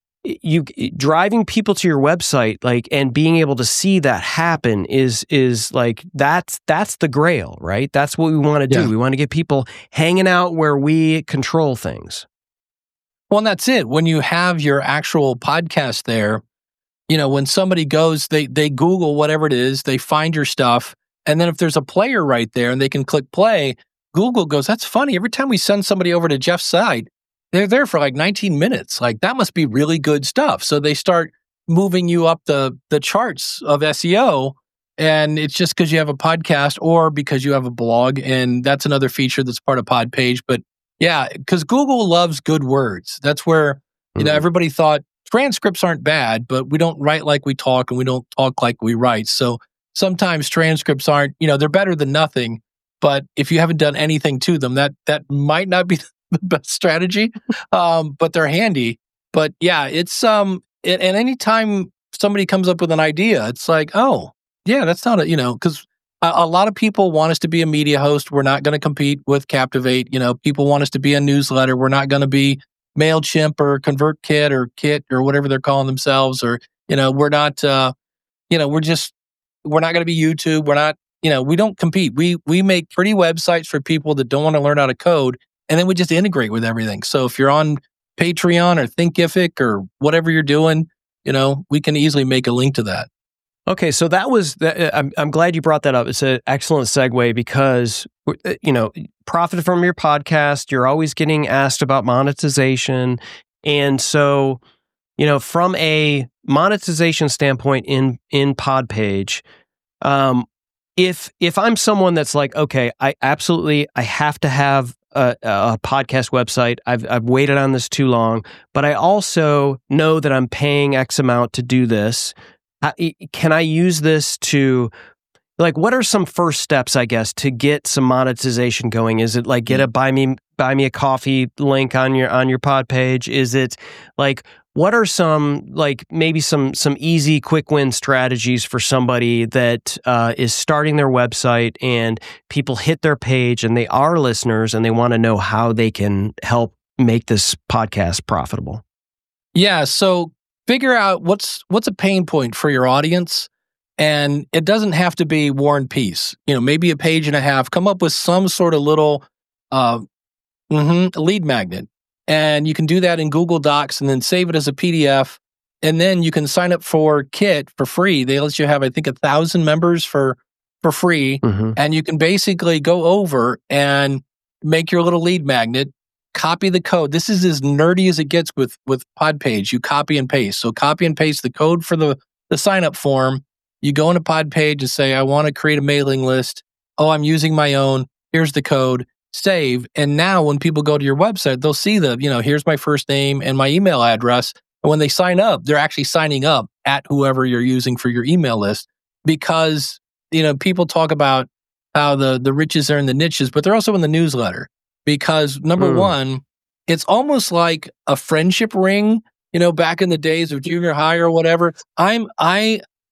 You driving people to your website, like, and being able to see that happen is is like that's that's the grail, right? That's what we want to do. Yeah. We want to get people hanging out where we control things. Well, and that's it. When you have your actual podcast there, you know, when somebody goes, they they Google whatever it is, they find your stuff, and then if there's a player right there and they can click play, Google goes, that's funny. Every time we send somebody over to Jeff's site, they're there for like nineteen minutes. Like, that must be really good stuff. So they start moving you up the the charts of S E O, and it's just because you have a podcast or because you have a blog, and that's another feature that's part of PodPage. But yeah, because Google loves good words. That's where, you know, everybody thought transcripts aren't bad, but we don't write like we talk and we don't talk like we write. So sometimes transcripts aren't, you know, they're better than nothing. But if you haven't done anything to them, that that might not be the best strategy, um, but they're handy. But yeah, it's um, it, and anytime somebody comes up with an idea, it's like, oh, yeah, that's not a, you know, because a, a lot of people want us to be a media host. We're not going to compete with Captivate. You know, people want us to be a newsletter. We're not going to be MailChimp or ConvertKit or Kit or whatever they're calling themselves. Or, you know, we're not, uh, you know, we're just, we're not going to be YouTube. We're not, you know, we don't compete. We we make pretty websites for people that don't want to learn how to code. And then we just integrate with everything. So if you're on Patreon or Thinkific or whatever you're doing, you know, we can easily make a link to that. Okay, so that was, the, I'm, I'm glad you brought that up. It's an excellent segue because, you know, profit from your podcast, you're always getting asked about monetization. And so, you know, from a monetization standpoint in, in PodPage, um, if, if I'm someone that's like, okay, I absolutely, I have to have A, a podcast website. I've I've waited on this too long, but I also know that I'm paying X amount to do this. I, can I use this to, like, what are some first steps, I guess, to get some monetization going? Is it like get a buy me buy me a coffee link on your on your pod page? Is it like, what are some, like, maybe some some easy quick win strategies for somebody that uh, is starting their website and people hit their page and they are listeners and they want to know how they can help make this podcast profitable? Yeah, so figure out what's what's a pain point for your audience, and it doesn't have to be War and Peace. You know, maybe a page and a half. Come up with some sort of little uh, mm-hmm, lead magnet. And you can do that in Google Docs and then save it as a P D F. And then you can sign up for Kit for free. They let you have, I think, a thousand members for for free. Mm-hmm. And you can basically go over and make your little lead magnet, copy the code. This is as nerdy as it gets with, with PodPage. You copy and paste. So copy and paste the code for the, the sign up form. You go into PodPage and say, I want to create a mailing list. Oh, I'm using my own. Here's the code. Save. And now when people go to your website, they'll see the, you know, here's my first name and my email address. And when they sign up, they're actually signing up at whoever you're using for your email list, because, you know, people talk about how the, the riches are in the niches, but they're also in the newsletter, because number mm. one, it's almost like a friendship ring, you know, back in the days of junior high or whatever. I'm, I,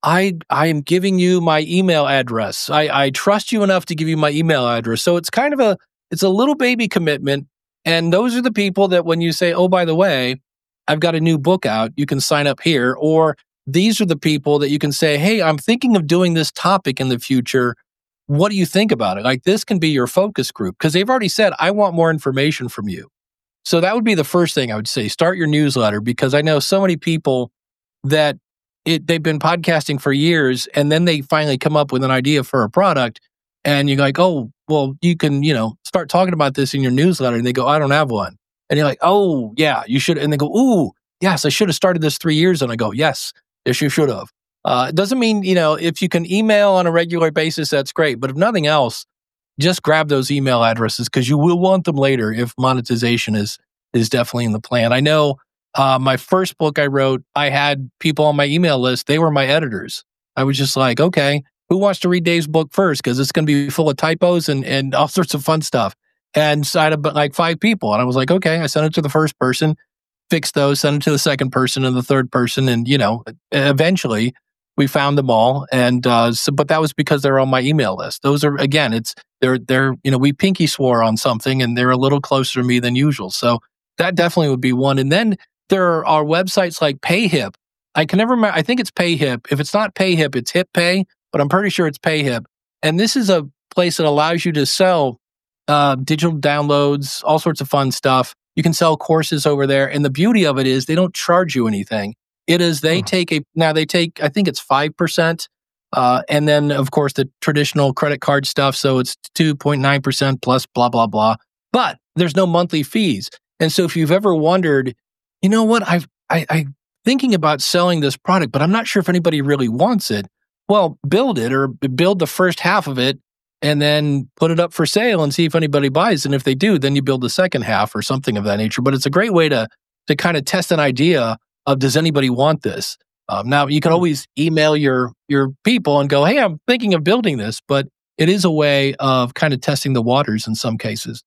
I I am giving you my email address. I, I trust you enough to give you my email address. So it's kind of a it's a little baby commitment. And those are the people that when you say, oh, by the way, I've got a new book out, you can sign up here. Or these are the people that you can say, hey, I'm thinking of doing this topic in the future. What do you think about it? Like this can be your focus group because they've already said, I want more information from you. So that would be the first thing I would say. Start your newsletter because I know so many people that it, they've been podcasting for years and then they finally come up with an idea for a product and you're like, oh, well, you can, you know, start talking about this in your newsletter. And they go, I don't have one. And you're like, oh, yeah, you should. And they go, ooh, yes, I should have started this three years. And I go, yes, yes, you should have. Uh, it doesn't mean, you know, if you can email on a regular basis, that's great. But if nothing else, just grab those email addresses because you will want them later if monetization is is definitely in the plan. I know uh, my first book I wrote, I had people on my email list. They were my editors. I was just like, okay, who wants to read Dave's book first? Because it's going to be full of typos and, and all sorts of fun stuff. And so I had like five people. And I was like, okay, I sent it to the first person, fixed those, sent it to the second person and the third person. And, you know, eventually we found them all. And uh, so, but that was because they're on my email list. Those are, again, it's, they're, they're, you know, we pinky swore on something and they're a little closer to me than usual. So that definitely would be one. And then there are websites like PayHip. I can never remember. I think it's PayHip. If it's not PayHip, it's HipPay, but I'm pretty sure it's PayHip. And this is a place that allows you to sell uh, digital downloads, all sorts of fun stuff. You can sell courses over there. And the beauty of it is they don't charge you anything. It is, they hmm. take a, now they take, I think it's five percent. Uh, and then, of course, the traditional credit card stuff. So it's two point nine percent plus blah, blah, blah. But there's no monthly fees. And so if you've ever wondered, you know what, I've, I, I'm thinking about selling this product, but I'm not sure if anybody really wants it. Well, build it or build the first half of it and then put it up for sale and see if anybody buys. And if they do, then you build the second half or something of that nature. But it's a great way to to kind of test an idea of, does anybody want this? Um, now, you can always email your your people and go, hey, I'm thinking of building this. But it is a way of kind of testing the waters in some cases.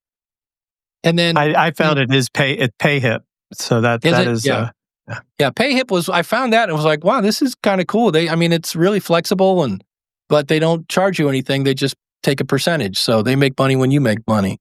And then I, I found it is pay it PayHip. So that is that it? is yeah. uh, yeah. yeah, PayHip was, I found that and was like, wow, this is kind of cool. They, I mean, it's really flexible and, but they don't charge you anything. They just take a percentage. So they make money when you make money.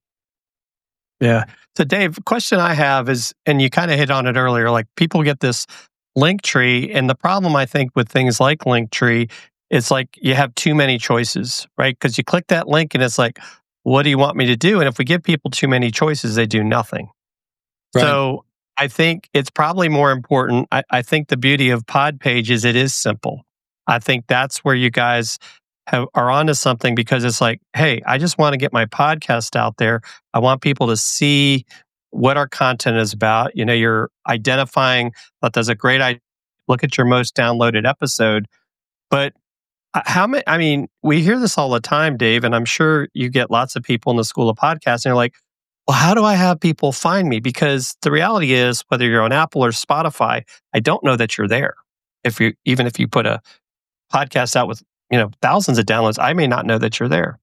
Yeah. So Dave, question I have is, and you kind of hit on it earlier, like people get this Linktree, and the problem I think with things like Linktree, it's like you have too many choices, right? Because you click that link and it's like, what do you want me to do? And if we give people too many choices, they do nothing. Right. So I think it's probably more important. I, I think the beauty of Podpage is it is simple. I think that's where you guys have, are onto something, because it's like, hey, I just want to get my podcast out there. I want people to see what our content is about. You know, you're identifying that there's a great idea. Look at your most downloaded episode. But how many, I mean, we hear this all the time, Dave, and I'm sure you get lots of people in the School of Podcasting. They're like, well, how do I have people find me? Because the reality is, whether you're on Apple or Spotify, I don't know that you're there. If you, even if you put a podcast out with, you know, thousands of downloads, I may not know that you're there.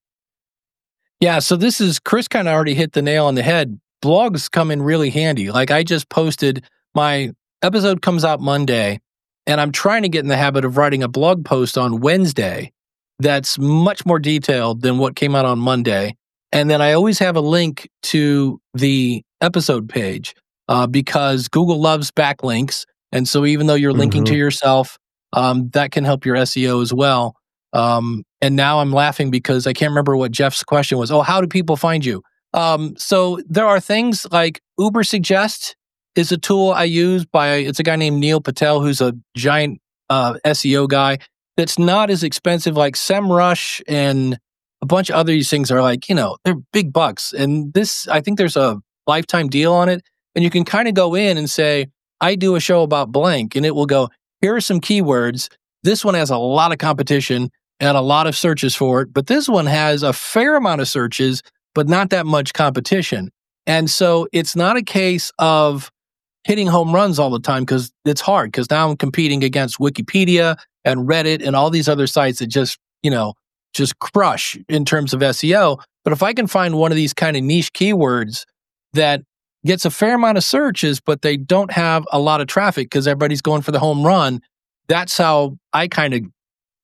Yeah. So this is, Chris kind of already hit the nail on the head. Blogs come in really handy. Like I just posted, my episode comes out Monday, and I'm trying to get in the habit of writing a blog post on Wednesday that's much more detailed than what came out on Monday. And then I always have a link to the episode page uh, because Google loves backlinks. And so even though you're linking mm-hmm. to yourself, um, that can help your S E O as well. Um, and now I'm laughing because I can't remember what Jeff's question was. Oh, how do people find you? Um, so there are things like Ubersuggest is a tool I use by, it's a guy named Neil Patel, who's a giant uh, S E O guy that's not as expensive. Like SEMrush and a bunch of other these things are like, you know, they're big bucks. And this, I think there's a lifetime deal on it. And you can kind of go in and say, I do a show about blank, and it will go, here are some keywords. This one has a lot of competition and a lot of searches for it, but this one has a fair amount of searches, but not that much competition. And so it's not a case of hitting home runs all the time, because it's hard, because now I'm competing against Wikipedia and Reddit and all these other sites that just, you know, just crush in terms of S E O. But if I can find one of these kind of niche keywords that gets a fair amount of searches, but they don't have a lot of traffic because everybody's going for the home run, that's how I kind of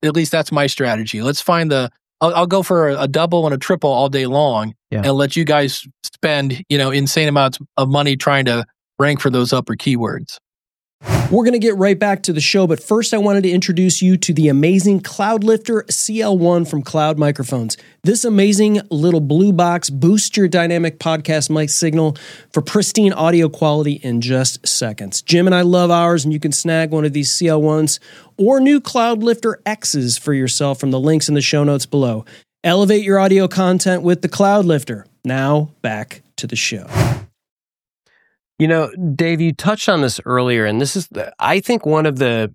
at least that's my strategy. Let's find the, I'll, I'll go for a, a double and a triple all day long Yeah. and let you guys spend, you know, insane amounts of money trying to rank for those upper keywords. We're going to get right back to the show, but first I wanted to introduce you to the amazing Cloudlifter C L one from Cloud Microphones. This amazing little blue box boosts your dynamic podcast mic signal for pristine audio quality in just seconds. Jim and I love ours, and you can snag one of these C L ones or new Cloudlifter X's for yourself from the links in the show notes below. Elevate your audio content with the Cloudlifter. Now, back to the show. You know, Dave, you touched on this earlier, and this is, I think, one of the,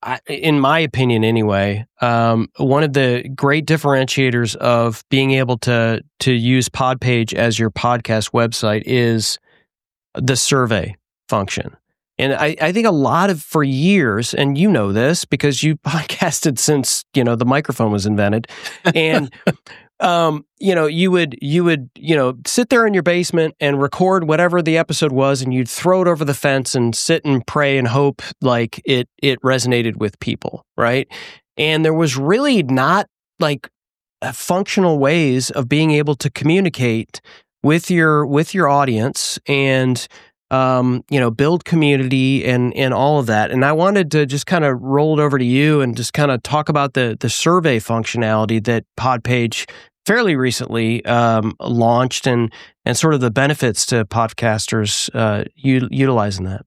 in my opinion anyway, um, one of the great differentiators of being able to to use Podpage as your podcast website is the survey function. And I, I think a lot of, for years, and you know this because you podcasted since, you know, the microphone was invented, and Um, you know, you would, you would, you know, sit there in your basement and record whatever the episode was, and you'd throw it over the fence and sit and pray and hope like it, it resonated with people. Right. And there was really not like functional ways of being able to communicate with your, with your audience and, um, you know, build community and, and all of that. And I wanted to just kind of roll it over to you and just kind of talk about the, the survey functionality that Podpage fairly recently um, launched and, and sort of the benefits to podcasters uh, u- utilizing that.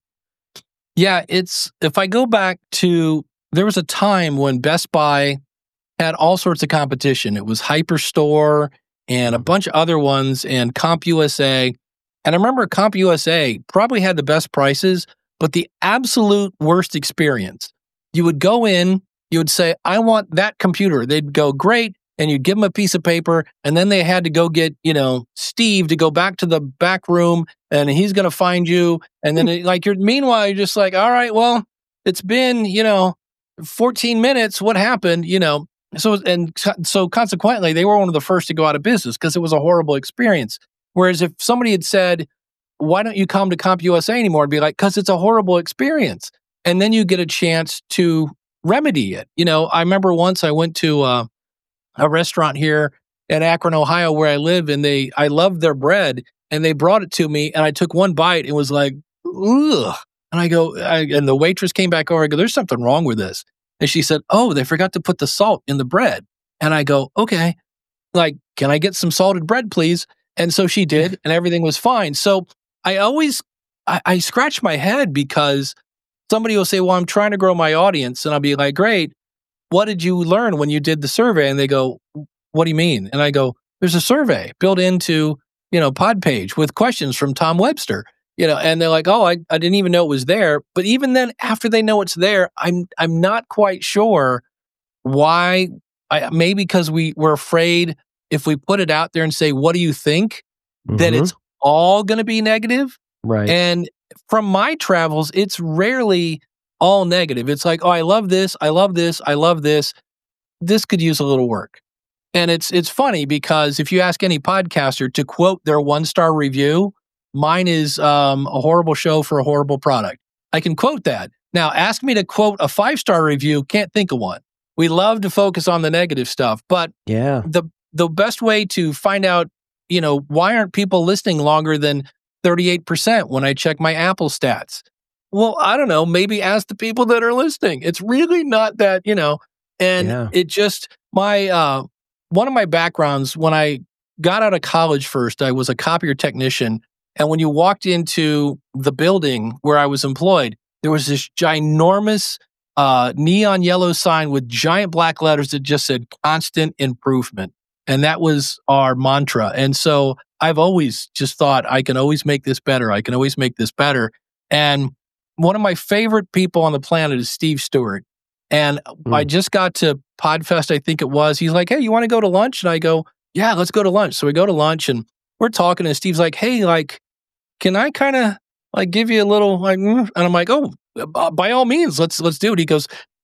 Yeah, it's, if I go back to, there was a time when Best Buy had all sorts of competition. It was Hyperstore and a bunch of other ones and CompUSA. And I remember CompUSA probably had the best prices, but the absolute worst experience. You would go in, you would say, I want that computer. They'd go, great. And you'd give them a piece of paper. And then they had to go get, you know, Steve to go back to the back room and he's going to find you. And then it, like, you're, meanwhile, you're just like, all right, well, it's been, you know, fourteen minutes. What happened? You know, so, and so consequently, they were one of the first to go out of business because it was a horrible experience. Whereas if somebody had said, why don't you come to CompUSA anymore? It'd be like, because it's a horrible experience. And then you get a chance to remedy it. You know, I remember once I went to uh, a restaurant here in Akron, Ohio, where I live, and they, I loved their bread, and they brought it to me, and I took one bite, and was like, ugh. And I go, I, and the waitress came back over, I go, there's something wrong with this. And she said, oh, they forgot to put the salt in the bread. And I go, okay, like, can I get some salted bread, please? And so she did, and everything was fine. So I always, I, I scratch my head because somebody will say, well, I'm trying to grow my audience. And I'll be like, great. What did you learn when you did the survey? And they go, what do you mean? And I go, there's a survey built into, you know, Podpage with questions from Tom Webster, you know, and they're like, oh, I, I didn't even know it was there. But even then, after they know it's there, I'm, I'm not quite sure why. I, maybe because we were afraid if we put it out there and say, what do you think? Mm-hmm. That it's all going to be negative. Right. And from my travels, it's rarely all negative. It's like, oh, I love this. I love this. I love this. This could use a little work. And it's it's funny because if you ask any podcaster to quote their one-star review, mine is um, a horrible show for a horrible product. I can quote that. Now, ask me to quote a five-star review, can't think of one. We love to focus on the negative stuff, but yeah, the the best way to find out, you know, why aren't people listening longer than thirty-eight percent when I check my Apple stats? Well, I don't know, maybe ask the people that are listening. It's really not that, you know, and yeah. it just, my, uh, one of my backgrounds, when I got out of college first, I was a copier technician. And when you walked into the building where I was employed, there was this ginormous uh, neon yellow sign with giant black letters that just said constant improvement. And that was our mantra. And so I've always just thought, I can always make this better. I can always make this better. And one of my favorite people on the planet is Steve Stewart. And mm. I just got to Podfest, I think it was. He's like, hey, you want to go to lunch? And I go, yeah, let's go to lunch. So we go to lunch and we're talking and Steve's like, hey, like, can I kind of like give you a little like, and I'm like, oh, by all means, let's let's do it. He goes,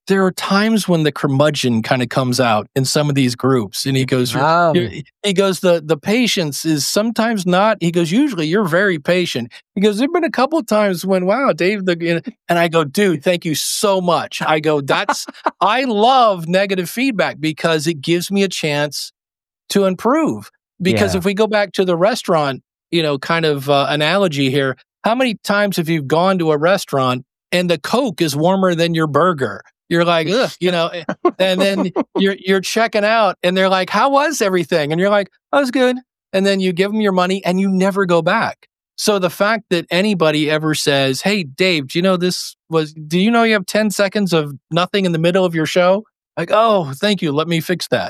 there are times when the curmudgeon kind of comes out in some of these groups, and he goes, Um. he goes, the the patience is sometimes not. He goes, usually you're very patient. He goes, there've been a couple of times when, wow, Dave, the and I go, dude, thank you so much. I go, that's I love negative feedback because it gives me a chance to improve. Because Yeah. if we go back to the restaurant, you know, kind of uh, analogy here, how many times have you gone to a restaurant and the Coke is warmer than your burger? You're like, ugh, you know, and then you're you're checking out, and they're like, "How was everything?" And you're like, "That was good." And then you give them your money, and you never go back. So the fact that anybody ever says, "Hey, Dave, do you know this was? Do you know you have ten seconds of nothing in the middle of your show?" Like, "Oh, thank you. Let me fix that."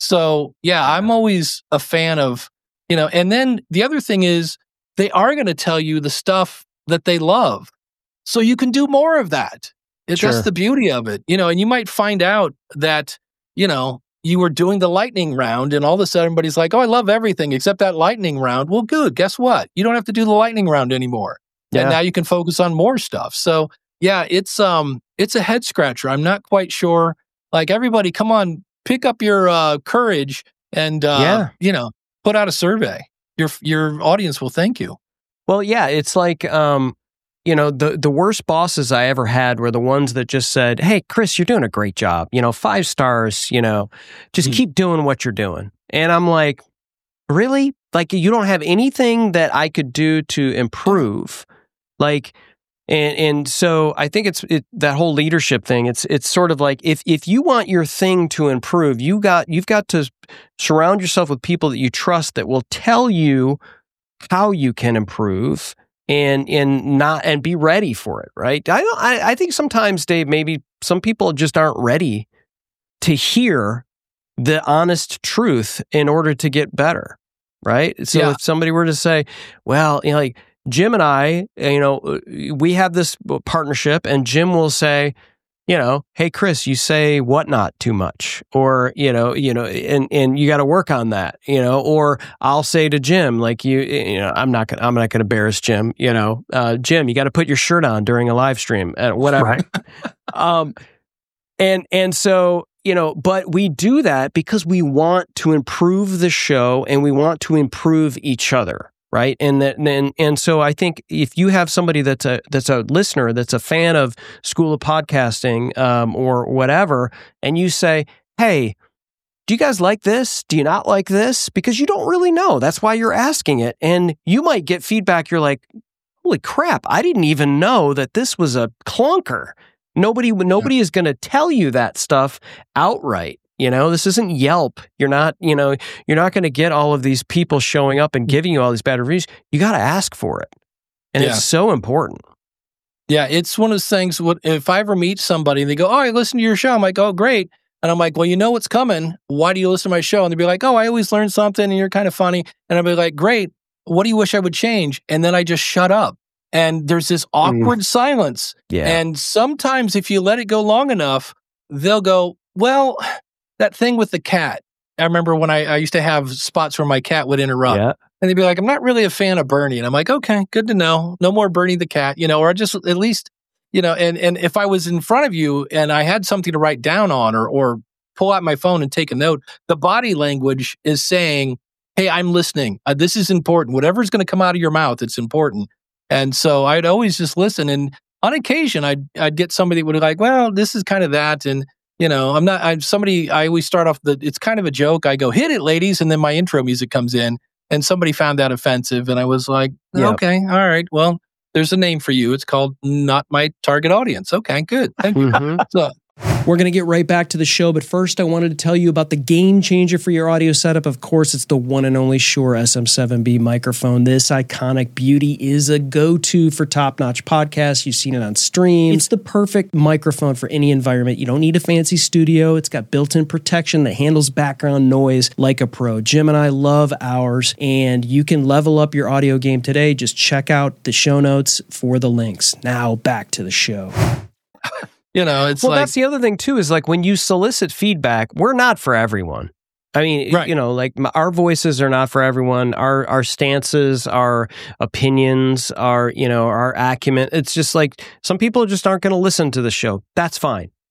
So yeah, I'm always a fan of, you know. And then the other thing is, they are going to tell you the stuff that they love, so you can do more of that. It, Sure. That's the beauty of it, you know, and you might find out that, you know, you were doing the lightning round and all of a sudden everybody's like, oh, I love everything except that lightning round. Well, good. Guess what? You don't have to do the lightning round anymore. Yeah. And now you can focus on more stuff. So yeah, it's, um, it's a head scratcher. I'm not quite sure. Like, everybody, come on, pick up your, uh, courage and, uh, Yeah. you know, put out a survey. Your, your audience will thank you. Well, yeah, it's like, um, you know, the, the worst bosses I ever had were the ones that just said, hey, Chris, you're doing a great job. You know, five stars, you know, just Mm. keep doing what you're doing. And I'm like, really? Like, you don't have anything that I could do to improve? Like, and and so I think it's it, that whole leadership thing. It's it's sort of like, if if you want your thing to improve, you got you've got to surround yourself with people that you trust that will tell you how you can improve. And and not and be ready for it, right? I don't. I, I think sometimes, Dave, maybe some people just aren't ready to hear the honest truth in order to get better, right? So Yeah. if somebody were to say, "Well, you know, like Jim and I, you know, we have this partnership," and Jim will say, you know, "Hey, Chris, you say whatnot too much," or, you know, you know, and, and you got to work on that, you know, or I'll say to Jim, like, you, you know, I'm not going to, I'm not going to embarrass Jim, you know, uh, Jim, you got to put your shirt on during a live stream, uh, whatever. Right. um, and, and so, you know, but we do that because we want to improve the show and we want to improve each other. Right. And that, and, and so I think if you have somebody that's a, that's a listener, that's a fan of School of Podcasting, um, or whatever, and you say, hey, do you guys like this? Do you not like this? Because you don't really know. That's why you're asking it. And you might get feedback. You're like, holy crap, I didn't even know that this was a clunker. Nobody, nobody is going to tell you that stuff outright. You know, this isn't Yelp. You're not, you know, you're not going to get all of these people showing up and giving you all these bad reviews. You got to ask for it. And Yeah. it's so important. Yeah, it's one of those things. What if I ever meet somebody and they go, "Oh, I listen to your show," I'm like, "Oh, great," and I'm like, "Well, you know what's coming. Why do you listen to my show?" And they'd be like, "Oh, I always learn something, and you're kind of funny." And I'd be like, "Great. What do you wish I would change?" And then I just shut up, and there's this awkward mm. silence. Yeah. And sometimes, if you let it go long enough, they'll go, "Well, that thing with the cat." I remember when I, I used to have spots where my cat would interrupt. Yeah. And they'd be like, "I'm not really a fan of Bernie." And I'm like, "Okay, good to know. No more Bernie the cat," you know, or just at least, you know, and, and if I was in front of you and I had something to write down on or, or pull out my phone and take a note, the body language is saying, hey, I'm listening. Uh, this is important. Whatever's going to come out of your mouth, it's important. And so I'd always just listen. And on occasion, I'd, I'd get somebody that would be like, well, this is kind of that. And, you know, I'm not, I'm somebody, I always start off the, it's kind of a joke. I go, "Hit it, ladies." And then my intro music comes in. And somebody found that offensive. And I was like, Yep. okay, all right, well, there's a name for you. It's called Not My Target Audience. Okay, good. Thank you. Mm-hmm. So, We're going to get right back to the show, but first I wanted to tell you about the game changer for your audio setup. Of course, it's the one and only Shure S M seven B microphone. This iconic beauty is a go-to for top-notch podcasts. You've seen it on streams. It's the perfect microphone for any environment. You don't need a fancy studio. It's got built-in protection that handles background noise like a pro. Jim and I love ours, and you can level up your audio game today. Just check out the show notes for the links. Now, back to the show. you know, it's Well, like, that's the other thing too, is like when you solicit feedback, we're not for everyone. I mean, Right. you know, like m- our voices are not for everyone. Our our stances, our opinions, our, you know, our acumen. It's just like some people just aren't going to listen to the show. That's fine.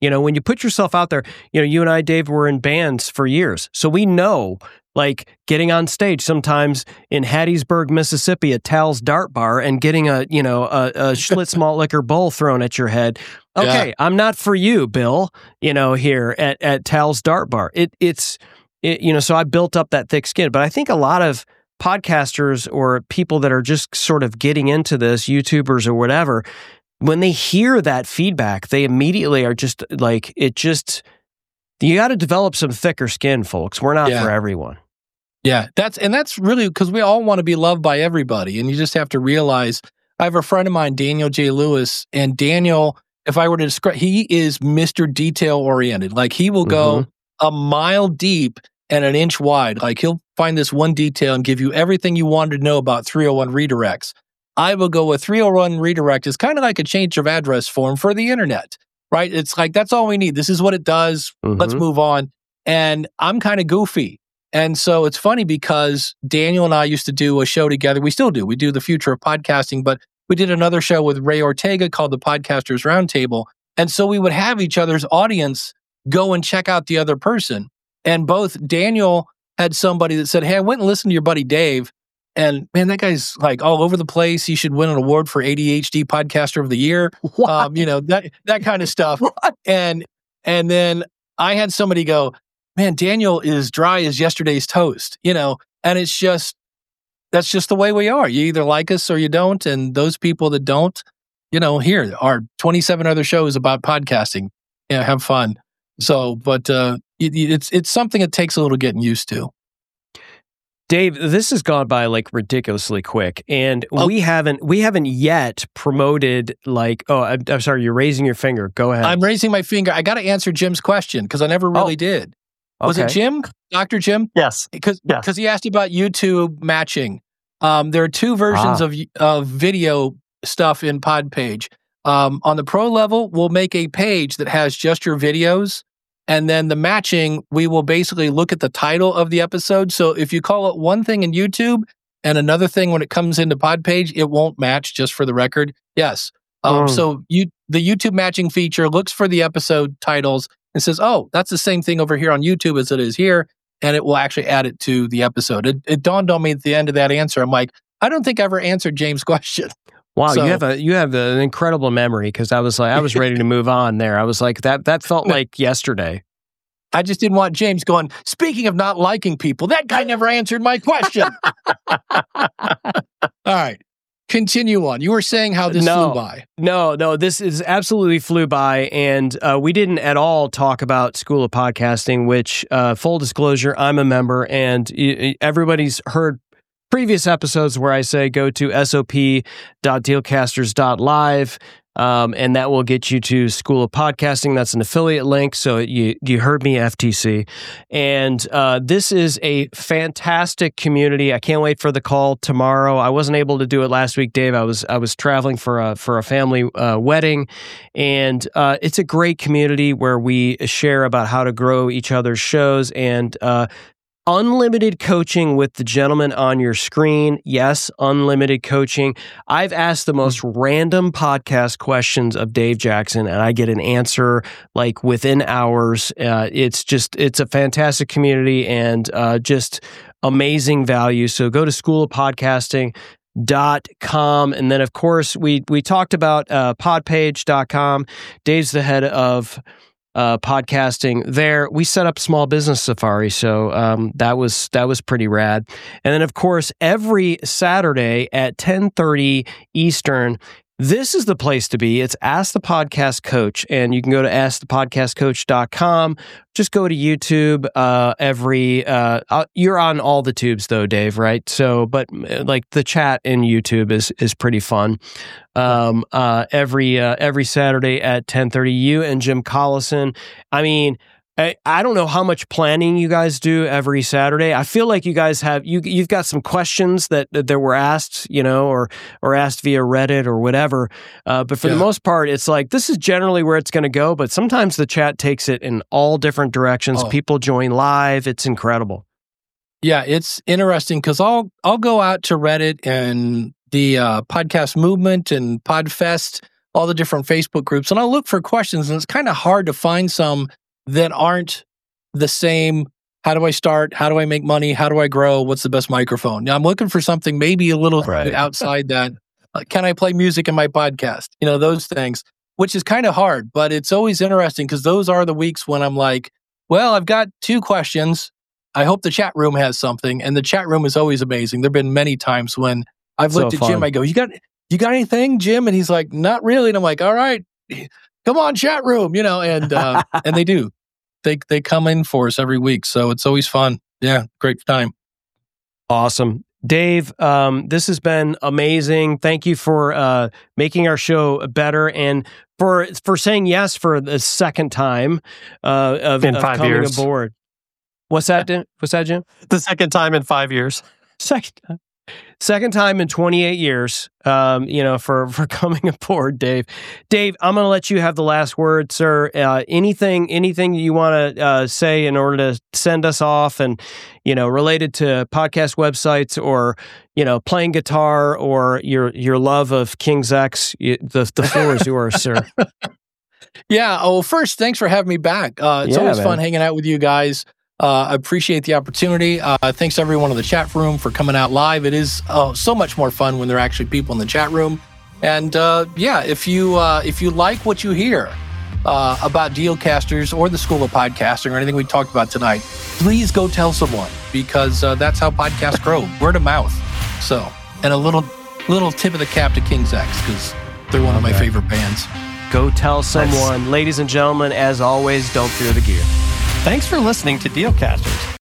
You know, when you put yourself out there, you know, you and I, Dave, were in bands for years. So we know, like, getting on stage sometimes in Hattiesburg, Mississippi at Tal's Dart Bar and getting a, you know, a, a Schlitz malt liquor bowl thrown at your head. Okay, yeah. I'm not for you, Bill, you know, here at, at Tal's Dart Bar. It, it's, it, you know, so I built up that thick skin. But I think a lot of podcasters or people that are just sort of getting into this, YouTubers or whatever, when they hear that feedback, they immediately are just like, it just, you got to develop some thicker skin, folks. We're not yeah. for everyone. Yeah, that's and that's really because we all want to be loved by everybody. And you just have to realize, I have a friend of mine, Daniel J. Lewis, and Daniel, if I were to describe, he is Mister Detail oriented. Like he will go mm-hmm. a mile deep and an inch wide. Like he'll find this one detail and give you everything you wanted to know about three oh one redirects. I will go with three oh one redirect is kind of like a change of address form for the internet, right? It's like, that's all we need. This is what it does. Mm-hmm. Let's move on. And I'm kind of goofy. And so it's funny because Daniel and I used to do a show together. We still do. We do the future of podcasting, but we did another show with Ray Ortega called the Podcasters Roundtable. And so we would have each other's audience go and check out the other person. And both Daniel had somebody that said, hey, I went and listened to your buddy Dave. And man, that guy's like all over the place. He should win an award for A D H D Podcaster of the Year. Um, you know, that that kind of stuff. What? And and then I had somebody go, man, Daniel is dry as yesterday's toast, you know, and it's just, that's just the way we are. You either like us or you don't. And those people that don't, you know, here are twenty-seven other shows about podcasting. Yeah, have fun. So, but uh, it, it's it's something that takes a little getting used to. Dave, this has gone by like ridiculously quick, and oh. we haven't we haven't yet promoted like. Oh, I'm, I'm sorry, you're raising your finger. Go ahead. I'm raising my finger. I got to answer Jim's question because I never really oh. did. Was okay. it Jim? Doctor Jim? Yes. Because yes. because he asked you about YouTube matching. Um, there are two versions ah. of of video stuff in PodPage. Um, on the pro level, we'll make a page that has just your videos. And then the matching, we will basically look at the title of the episode. So if you call it one thing in YouTube and another thing when it comes into PodPage, it won't match, just for the record. Yes. Um, mm. So you the YouTube matching feature looks for the episode titles and says, oh, that's the same thing over here on YouTube as it is here. And it will actually add it to the episode. It, it dawned on me at the end of that answer. I'm like, I don't think I ever answered James' question. Wow, so, you have a you have an incredible memory because I was like I was ready to move on there. I was like that that felt like yesterday. I just didn't want James going, speaking of not liking people, that guy never answered my question. All right. Continue on. You were saying how this no, flew by. No, no, this is absolutely flew by. And uh, we didn't at all talk about School of Podcasting, which, uh, full disclosure, I'm a member, and y- everybody's heard previous episodes where I say go to S O P dot dealcasters dot live, um, and that will get you to School of Podcasting. That's an affiliate link, so you you heard me, F T C. And uh, this is a fantastic community. I can't wait for the call tomorrow. I wasn't able to do it last week, Dave. I was I was traveling for a for a family uh, wedding, and uh, it's a great community where we share about how to grow each other's shows and. Uh, Unlimited coaching with the gentleman on your screen. Yes, unlimited coaching. I've asked the most random podcast questions of Dave Jackson, and I get an answer like within hours. Uh, it's just, it's a fantastic community and uh, just amazing value. So go to school of podcasting dot com. And then, of course, we we talked about uh, podpage dot com. Dave's the head of Uh, podcasting there. We set up Small Business Safari, so um, that was that was pretty rad. And then, of course, every Saturday at ten thirty Eastern, this is the place to be. It's Ask the Podcast Coach, and you can go to ask the podcast coach dot com. Just go to YouTube. Uh, every uh, uh, you're on all the tubes, though, Dave, right? So, but like the chat in YouTube is is pretty fun. Um, uh, every uh, every Saturday at ten thirty, you and Jim Collison. I mean, I, I don't know how much planning you guys do every Saturday. I feel like you guys have you you've got some questions that that, that were asked, you know, or or asked via Reddit or whatever. Uh, but for yeah. the most part, it's like this is generally where it's going to go. But sometimes the chat takes it in all different directions. Oh. People join live. It's incredible. Yeah, it's interesting because I'll I'll go out to Reddit and the uh, podcast movement and Podfest all the different Facebook groups, and I'll look for questions, and it's kind of hard to find some that aren't the same. How do I start? How do I make money? How do I grow? What's the best microphone? Now, I'm looking for something maybe a little right. outside that. Uh, can I play music in my podcast? You know, those things, which is kind of hard, but it's always interesting because those are the weeks when I'm like, well, I've got two questions. I hope the chat room has something. And the chat room is always amazing. There have been many times when I've so looked at fun. Jim, I go, you got you got anything, Jim? And he's like, not really. And I'm like, all right, come on, chat room, you know, and uh, and they do. They they come in for us every week, so it's always fun. Yeah, great time. Awesome. Dave, um, this has been amazing. Thank you for uh, making our show better and for for saying yes for the second time uh, of, in of five coming years. aboard. What's that, Jim? What's that, Jim? The second time in five years. Second time. Second time in twenty-eight years, um, you know, for, for coming aboard, Dave. Dave, I'm going to let you have the last word, sir. Uh, anything, anything you want to uh, say in order to send us off, and you know, related to podcast websites, or you know, playing guitar, or your your love of King's X. You, the the floor is yours, sir. Yeah. Oh, first, thanks for having me back. Uh, it's yeah, always man. fun hanging out with you guys. Uh, I appreciate the opportunity. Uh, thanks to everyone in the chat room for coming out live. It is uh, so much more fun when there are actually people in the chat room. And uh, yeah, if you uh, if you like what you hear uh, about Dealcasters or the School of Podcasting or anything we talked about tonight, please go tell someone, because uh, that's how podcasts grow, word of mouth. So, and a little little tip of the cap to King's X, because they're one of my favorite bands. Go tell someone. Nice. Ladies and gentlemen, as always, don't fear the gear. Thanks for listening to Dealcasters.